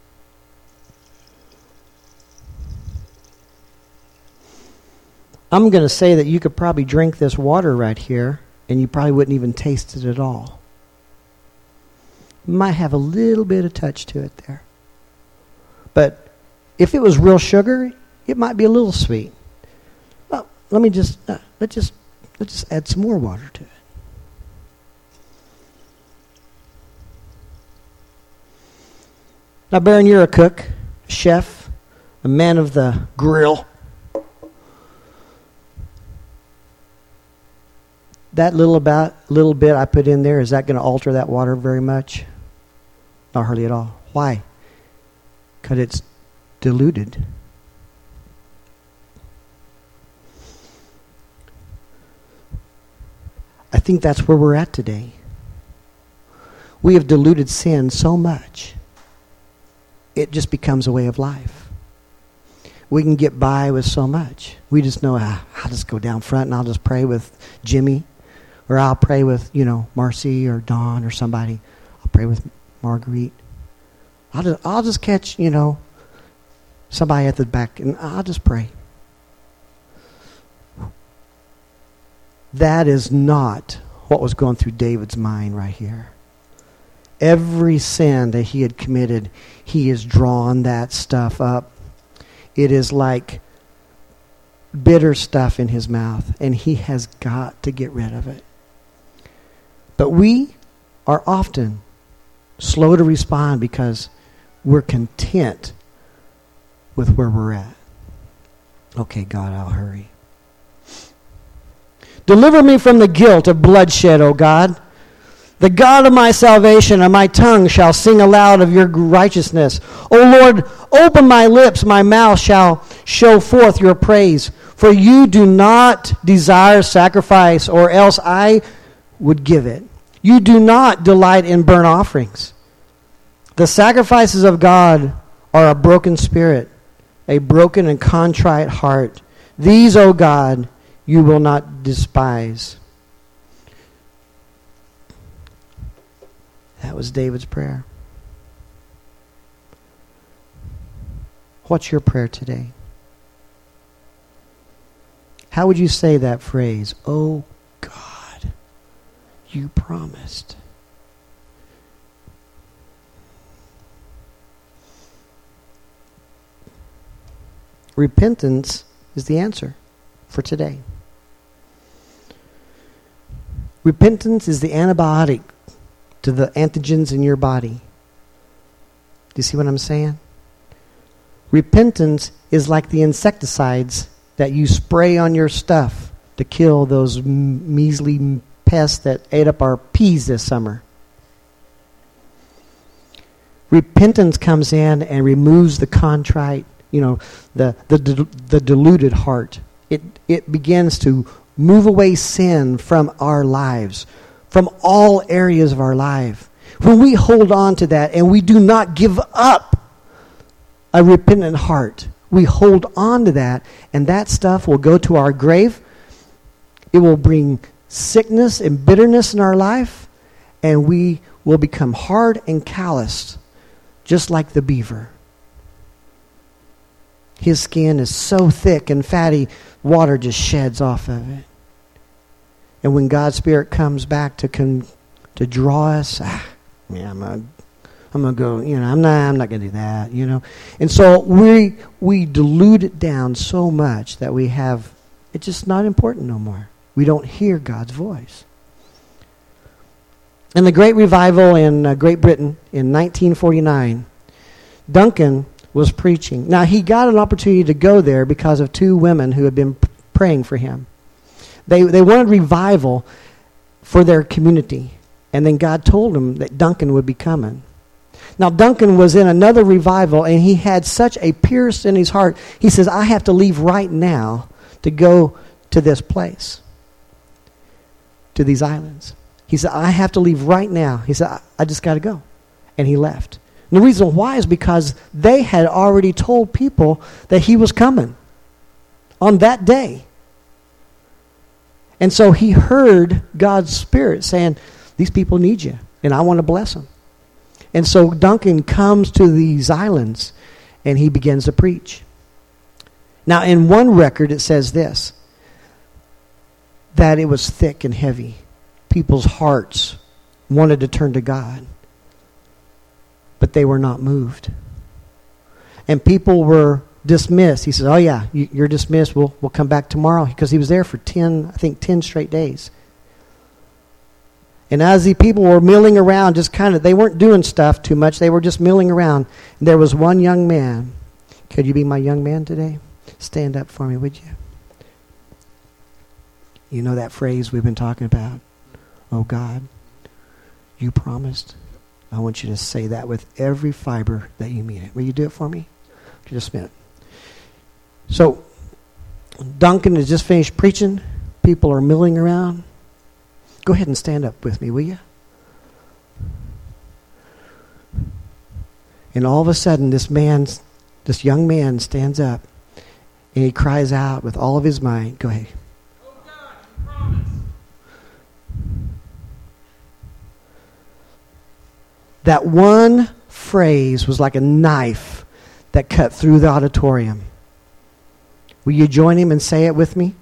Speaker 1: I'm going to say that you could probably drink this water right here, and you probably wouldn't even taste it at all. Might have a little bit of touch to it there. But if it was real sugar, it might be a little sweet. Well, let me just uh, let's just let's just add some more water to it. Now, Baron, you're a cook, a chef, a man of the grill. That little about little bit I put in there, is that going to alter that water very much? Not hardly at all. Why? Because it's diluted. I think that's where we're at today. We have diluted sin so much, it just becomes a way of life. We can get by with so much. We just know, ah, I'll just go down front and I'll just pray with Jimmy, or I'll pray with, you know, Marcy or Dawn or somebody. I'll pray with Marguerite. I'll just, I'll just catch, you know, Somebody at the back, and I'll just pray. That is not what was going through David's mind right here. Every sin that he had committed, he has drawn that stuff up. It is like bitter stuff in his mouth, and he has got to get rid of it. But we are often slow to respond because we're content with where we're at. Okay, God, I'll hurry. Deliver me from the guilt of bloodshed, O God. The God of my salvation, and my tongue shall sing aloud of your righteousness. O Lord, open my lips, my mouth shall show forth your praise. For you do not desire sacrifice, or else I would give it. You do not delight in burnt offerings. The sacrifices of God are a broken spirit, a broken and contrite heart. These, O God, you will not despise. That was David's prayer. What's your prayer today? How would you say that phrase? Oh God, you promised. Repentance is the answer for today. Repentance is the antibiotic to the antigens in your body. Do you see what I'm saying? Repentance is like the insecticides that you spray on your stuff to kill those m- measly pests that ate up our peas this summer. Repentance comes in and removes the contrite, you know, the the the deluded heart. It it begins to move away sin from our lives, from all areas of our life. When we hold on to that and we do not give up a repentant heart, we hold on to that, and that stuff will go to our grave. It will bring sickness and bitterness in our life, and we will become hard and calloused, just like the beaver. His skin is so thick and fatty, water just sheds off of it. And when God's Spirit comes back to con- to draw us, ah, yeah, I'm gonna, I'm gonna go. You know, I'm not. I'm not gonna do that. You know, and so we we dilute it down so much that we have it's just not important no more. We don't hear God's voice. In the Great Revival in uh, Great Britain in nineteen forty-nine, Duncan was preaching. Now, he got an opportunity to go there because of two women who had been p- praying for him. They they wanted revival for their community. And then God told him that Duncan would be coming. Now, Duncan was in another revival, and he had such a pierce in his heart. He says, I have to leave right now to go to this place, to these islands. He said, I have to leave right now. He said, I, I just got to go. And he left. And the reason why is because they had already told people that he was coming on that day. And so he heard God's Spirit saying, these people need you, and I want to bless them. And so Duncan comes to these islands, and he begins to preach. Now, in one record, it says this, that it was thick and heavy. People's hearts wanted to turn to God, but they were not moved. And people were dismissed. He says, oh yeah, you're dismissed. We'll, we'll come back tomorrow. Because he was there for ten, I think ten straight days. And as the people were milling around, just kind of, they weren't doing stuff too much. They were just milling around. And there was one young man. Could you be my young man today? Stand up for me, would you? You know that phrase we've been talking about? Oh God, you promised. I want you to say that with every fiber that you mean it. Will you do it for me? Just a minute. So, Duncan has just finished preaching. People are milling around. Go ahead and stand up with me, will you? And all of a sudden, this man, this young man stands up, and he cries out with all of his might. Go ahead.
Speaker 2: Oh God, you promised.
Speaker 1: That one phrase was like a knife that cut through the auditorium. Will you join him and say it with me?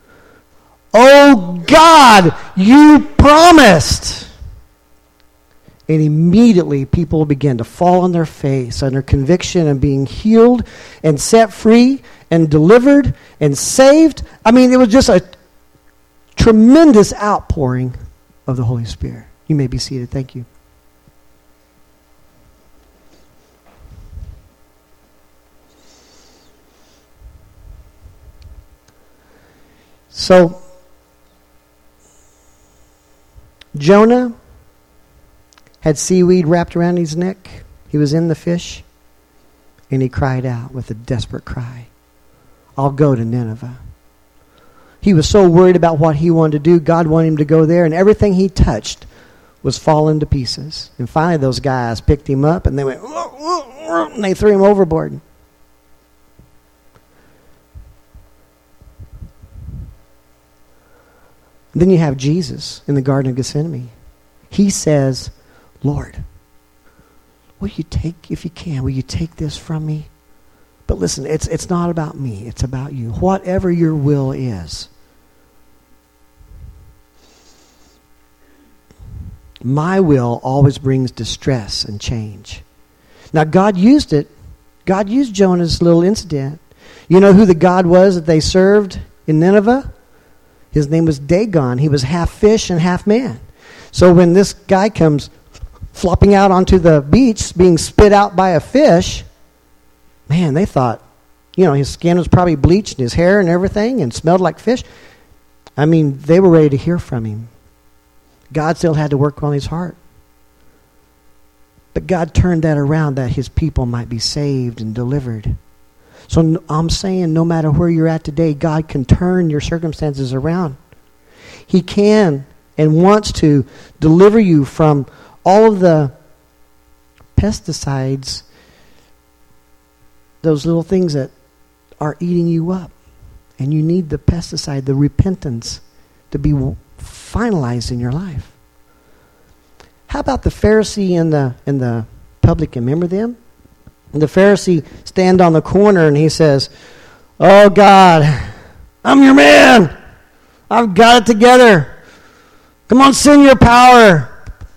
Speaker 1: Oh God, you promised. And immediately people began to fall on their face under conviction and being healed and set free and delivered and saved. I mean, it was just a tremendous outpouring of the Holy Spirit. You may be seated. Thank you. So, Jonah had seaweed wrapped around his neck. He was in the fish, and he cried out with a desperate cry, I'll go to Nineveh. He was so worried about what he wanted to do. God wanted him to go there, and everything he touched was falling to pieces. And finally those guys picked him up, and they went, and they threw him overboard. Then you have Jesus in the Garden of Gethsemane. He says, Lord, will you take, if you can, will you take this from me? But listen, it's it's not about me. It's about you. Whatever your will is. My will always brings distress and change. Now, God used it. God used Jonah's little incident. You know who the God was that they served in Nineveh? His name was Dagon. He was half fish and half man. So when this guy comes flopping out onto the beach, being spit out by a fish, man, they thought, you know, his skin was probably bleached and his hair and everything and smelled like fish. I mean, they were ready to hear from him. God still had to work on his heart. But God turned that around that his people might be saved and delivered. So I'm saying no matter where you're at today, God can turn your circumstances around. He can and wants to deliver you from all of the pesticides, those little things that are eating you up. And you need the pesticide, the repentance, to be finalized in your life. How about the Pharisee and the and the publican? Remember them? And the Pharisee stand on the corner and he says, oh God, I'm your man. I've got it together. Come on, send your power.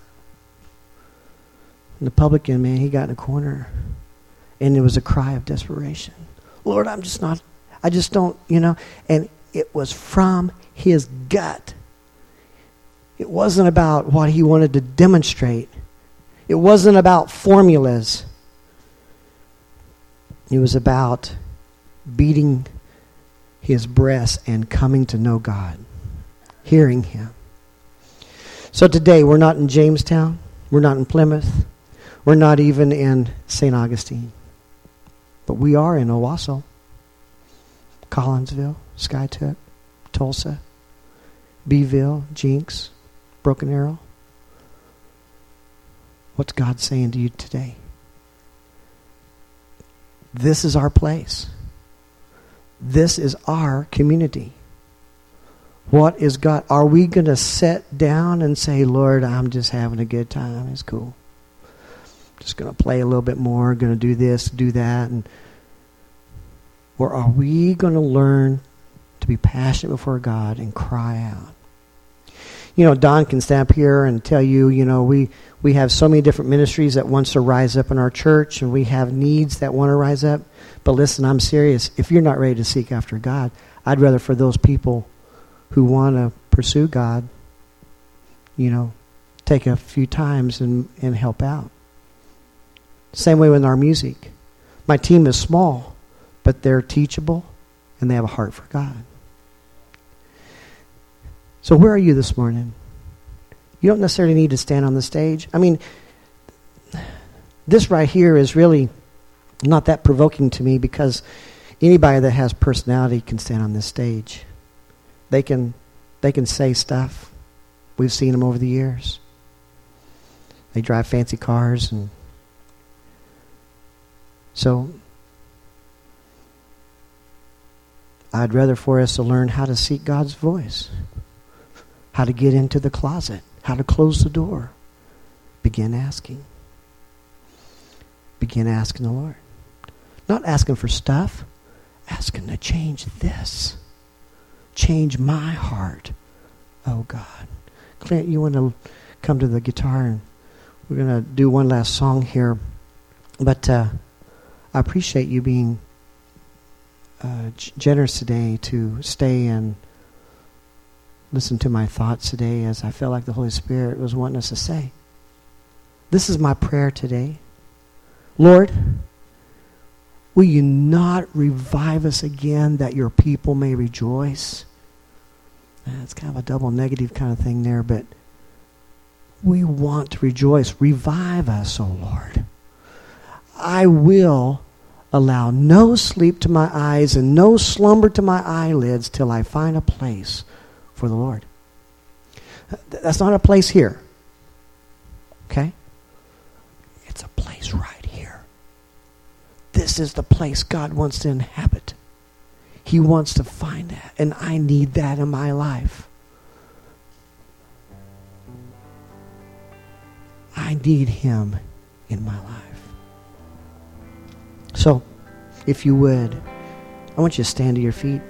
Speaker 1: And the publican, man, he got in a corner. And it was a cry of desperation. Lord, I'm just not, I just don't, you know. And it was from his gut. It wasn't about what he wanted to demonstrate. It wasn't about formulas. It was about beating his breast and coming to know God, hearing him. So today, we're not in Jamestown. We're not in Plymouth. We're not even in Saint Augustine. But we are in Owasso, Collinsville, Skytook, Tulsa, Beeville, Jinx, Broken Arrow. What's God saying to you today? This is our place. This is our community. What is God? Are we going to sit down and say, Lord, I'm just having a good time. It's cool. Just going to play a little bit more, going to do this, do that. And, or are we going to learn to be passionate before God and cry out? You know, Don can stand up here and tell you, you know, we, we have so many different ministries that wants to rise up in our church, and we have needs that want to rise up. But listen, I'm serious. If you're not ready to seek after God, I'd rather for those people who want to pursue God, you know, take a few times and, and help out. Same way with our music. My team is small, but they're teachable, and they have a heart for God. So where are you this morning? You don't necessarily need to stand on the stage. I mean, this right here is really not that provoking to me, because anybody that has personality can stand on this stage. They can, they can say stuff. We've seen them over the years. They drive fancy cars, and so I'd rather for us to learn how to seek God's voice, how to get into the closet, how to close the door. Begin asking. Begin asking the Lord. Not asking for stuff. Asking to change this. Change my heart. Oh, God. Clint, you want to come to the guitar, and we're going to do one last song here. But uh, I appreciate you being uh, g- generous today to stay and listen to my thoughts today, as I felt like the Holy Spirit was wanting us to say. This is my prayer today. Lord, will you not revive us again that your people may rejoice? Uh, it's kind of a double negative kind of thing there, but we want to rejoice. Revive us, O Lord. I will allow no sleep to my eyes and no slumber to my eyelids till I find a place for the Lord. That's not a place here. Okay? It's a place right here. This is the place God wants to inhabit. He wants to find that, and I need that in my life. I need him in my life. So, if you would, I want you to stand to your feet.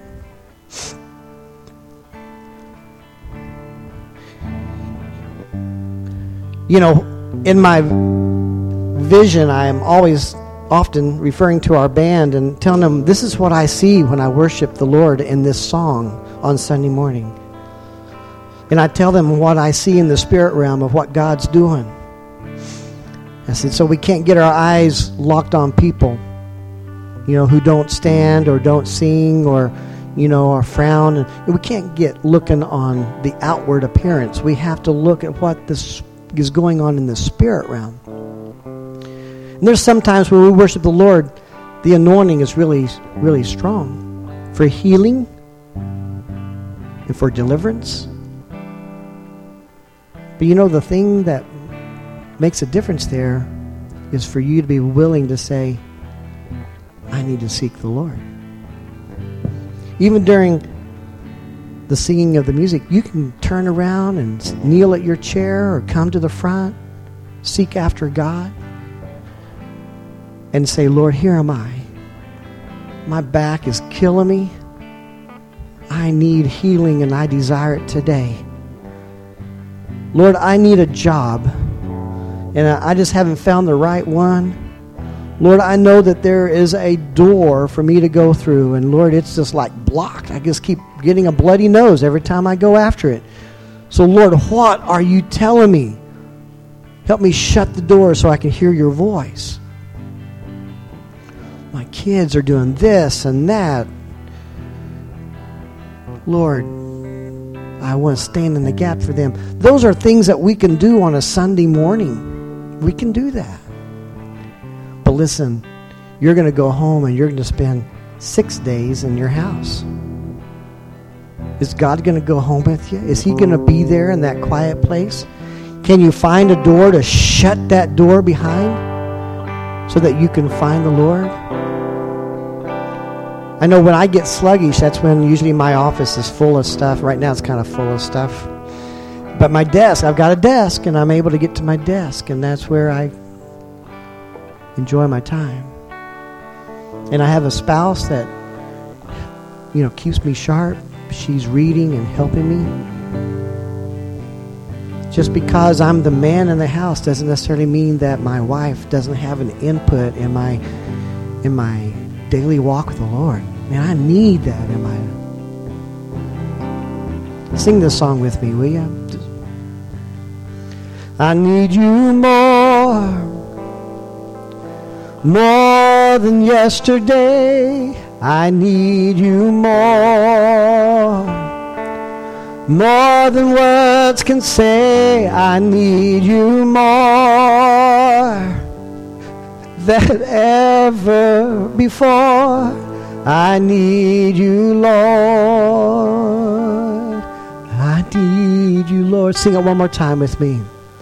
Speaker 1: You know, in my vision, I am always often referring to our band and telling them, this is what I see when I worship the Lord in this song on Sunday morning. And I tell them what I see in the spirit realm of what God's doing. I said, so we can't get our eyes locked on people, you know, who don't stand or don't sing or, you know, or frown. And we can't get looking on the outward appearance. We have to look at what this is going on in the spirit realm. And there's sometimes when we worship the Lord, the anointing is really, really strong for healing and for deliverance. But you know, the thing that makes a difference there is for you to be willing to say, I need to seek the Lord. Even during the singing of the music, you can turn around and kneel at your chair or come to the front, seek after God, and say, Lord, here am I. My back is killing me. I need healing and I desire it today. Lord, I need a job and I just haven't found the right one. Lord, I know that there is a door for me to go through, and Lord, it's just like blocked. I just keep getting a bloody nose every time I go after it. So Lord, what are you telling me? Help me shut the door so I can hear your voice. My kids are doing this and that. Lord, I want to stand in the gap for them. Those are things that we can do on a Sunday morning. We can do that. But listen, you're going to go home and you're going to spend six days in your house. Is God going to go home with you? Is he going to be there in that quiet place? Can you find a door to shut that door behind so that you can find the Lord? I know when I get sluggish, that's when usually my office is full of stuff. Right now it's kind of full of stuff. But my desk, I've got a desk, and I'm able to get to my desk, and that's where I enjoy my time. And I have a spouse that, you know, keeps me sharp. She's reading and helping me. Just because I'm the man in the house doesn't necessarily mean that my wife doesn't have an input in my in my daily walk with the Lord. Man, I need that in my... Sing this song with me, will you? I need you more, more than yesterday. I need you more, more than words can say. I need you more than ever before. I need you, Lord. I need you, Lord. Sing it one more time with me.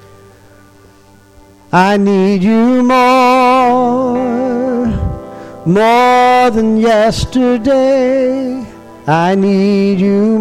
Speaker 1: I need you more, more than yesterday. I need you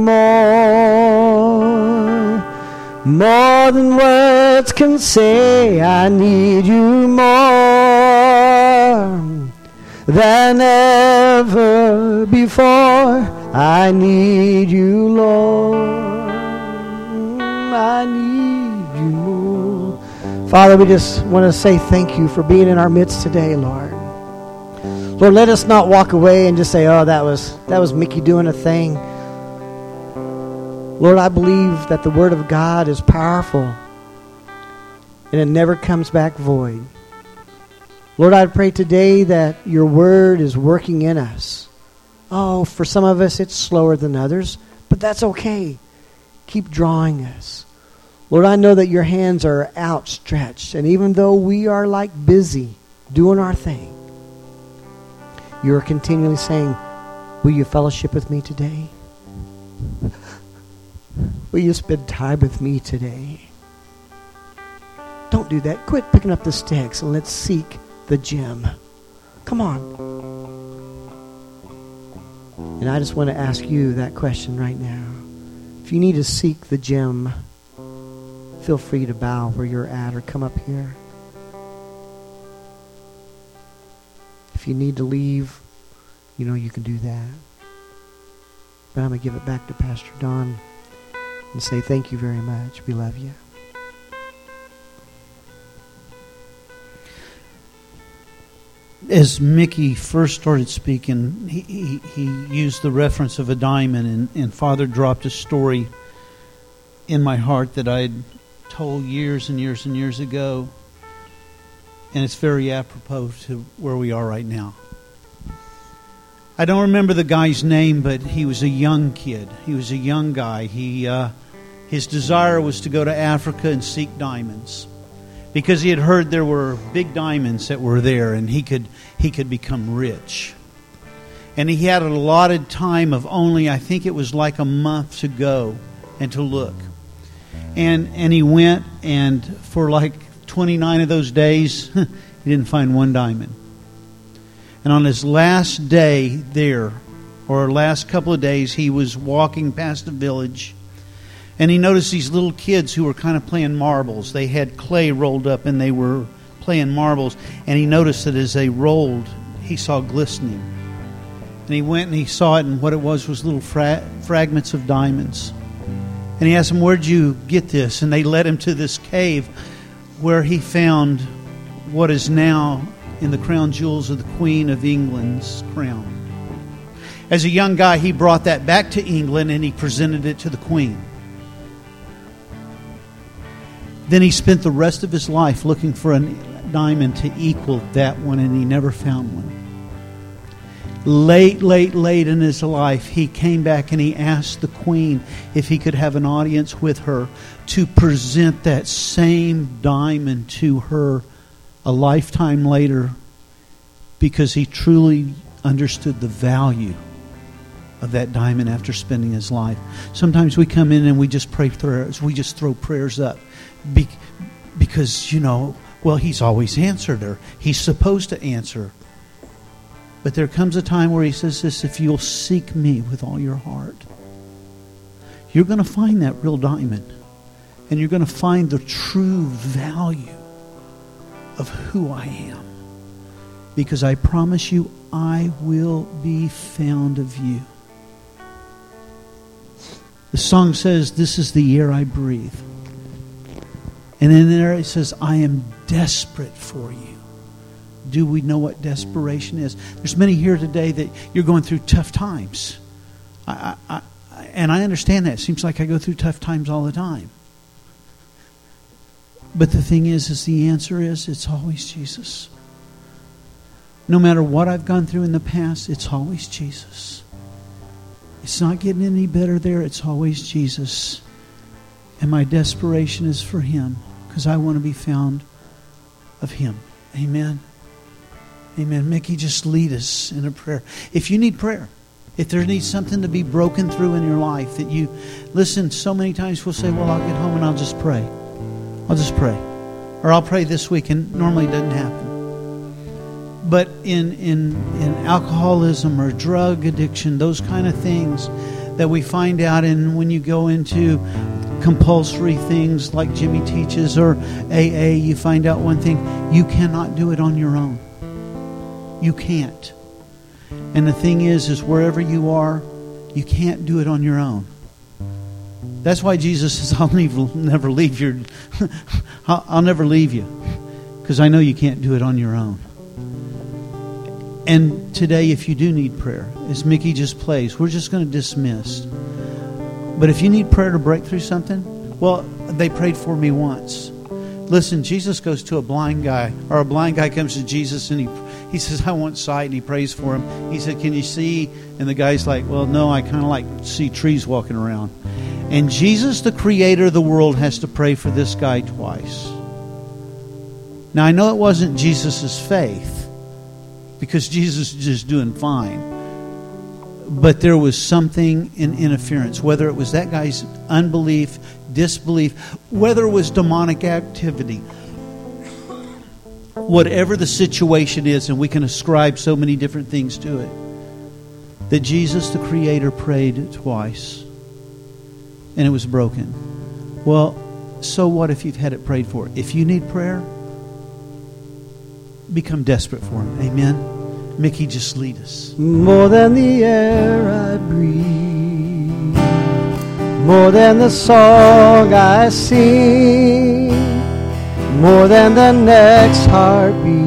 Speaker 1: more, more than words can say. I need you more than ever before. I need you, Lord. I need you, Lord. Father, we just want to say thank you for being in our midst today, Lord. Lord, let us not walk away and just say, oh, that was that was Mickey doing a thing. Lord, I believe that the Word of God is powerful and it never comes back void. Lord, I pray today that your Word is working in us. Oh, for some of us it's slower than others, but that's okay. Keep drawing us. Lord, I know that your hands are outstretched, and even though we are like busy doing our thing, you are continually saying, will you fellowship with me today? Will you spend time with me today? Don't do that. Quit picking up the sticks and let's seek the gem. Come on. And I just want to ask you that question right now. If you need to seek the gem, feel free to bow where you're at or come up here. If you need to leave, you know you can do that. But I'm going to give it back to Pastor Don and say thank you very much. We love you.
Speaker 3: As Mickey first started speaking, he, he, he used the reference of a diamond, and, and Father dropped a story in my heart that I'd told years and years and years ago, and it's very apropos to where we are right now. I don't remember the guy's name, but he was a young kid. He was a young guy. He uh, his desire was to go to Africa and seek diamonds, because he had heard there were big diamonds that were there, and he could he could become rich. And he had an allotted time of only, I think it was like a month to go and to look. And and he went, and for like twenty-nine of those days, he didn't find one diamond. And on his last day there, or last couple of days, he was walking past a village, and he noticed these little kids who were kind of playing marbles. They had clay rolled up, and they were playing marbles. And he noticed that as they rolled, he saw glistening. And he went and he saw it, and what it was was little fra- fragments of diamonds. And he asked them, where'd you get this? And they led him to this cave where he found what is now in the crown jewels of the Queen of England's crown. As a young guy, he brought that back to England and he presented it to the Queen. Then he spent the rest of his life looking for a diamond to equal that one, and he never found one. Late, late, late in his life, he came back and he asked the Queen if he could have an audience with her to present that same diamond to her a lifetime later, because he truly understood the value of that diamond after spending his life. Sometimes we come in and we just pray prayers. We just throw prayers up Be- because, you know, well, he's always answered her. He's supposed to answer. But there comes a time where he says this, if you'll seek me with all your heart, you're going to find that real diamond. And you're going to find the true value of who I am. Because I promise you, I will be found of you. The song says, this is the air I breathe. And in there it says, I am desperate for you. Do we know what desperation is? There's many here today that you're going through tough times. I, I, I, and I understand that. It seems like I go through tough times all the time. But the thing is, is the answer is, it's always Jesus. No matter what I've gone through in the past, it's always Jesus. It's not getting any better there. It's always Jesus. And my desperation is for Him, because I want to be found of Him. Amen. Amen. Mickey, just lead us in a prayer. If you need prayer, if there needs something to be broken through in your life, that you, listen, so many times we'll say, well, I'll get home and I'll just pray. I'll just pray. Or I'll pray this week, and normally it doesn't happen. But in, in, in alcoholism or drug addiction, those kind of things that we find out in when you go into compulsory things like Jimmy teaches or A A, you find out one thing: you cannot do it on your own. You can't. And the thing is, is wherever you are, you can't do it on your own. That's why Jesus says, I'll leave, never leave your, I'll, I'll never leave you. Because I know you can't do it on your own. And today, if you do need prayer, as Mickey just plays, we're just going to dismiss. But if you need prayer to break through something, well, they prayed for me once. Listen, Jesus goes to a blind guy, or a blind guy comes to Jesus and he he says, I want sight, and he prays for him. He said, can you see? And the guy's like, well, no, I kind of like see trees walking around. And Jesus, the creator of the world, has to pray for this guy twice. Now, I know it wasn't Jesus' faith, because Jesus is just doing fine. But there was something in interference, whether it was that guy's unbelief, disbelief, whether it was demonic activity. Whatever the situation is, and we can ascribe so many different things to it, that Jesus, the Creator, prayed twice, and it was broken. Well, so what if you've had it prayed for? If you need prayer, become desperate for Him. Amen? Mickey, just lead us.
Speaker 1: More than the air I breathe, more than the song I sing, more than the next heartbeat,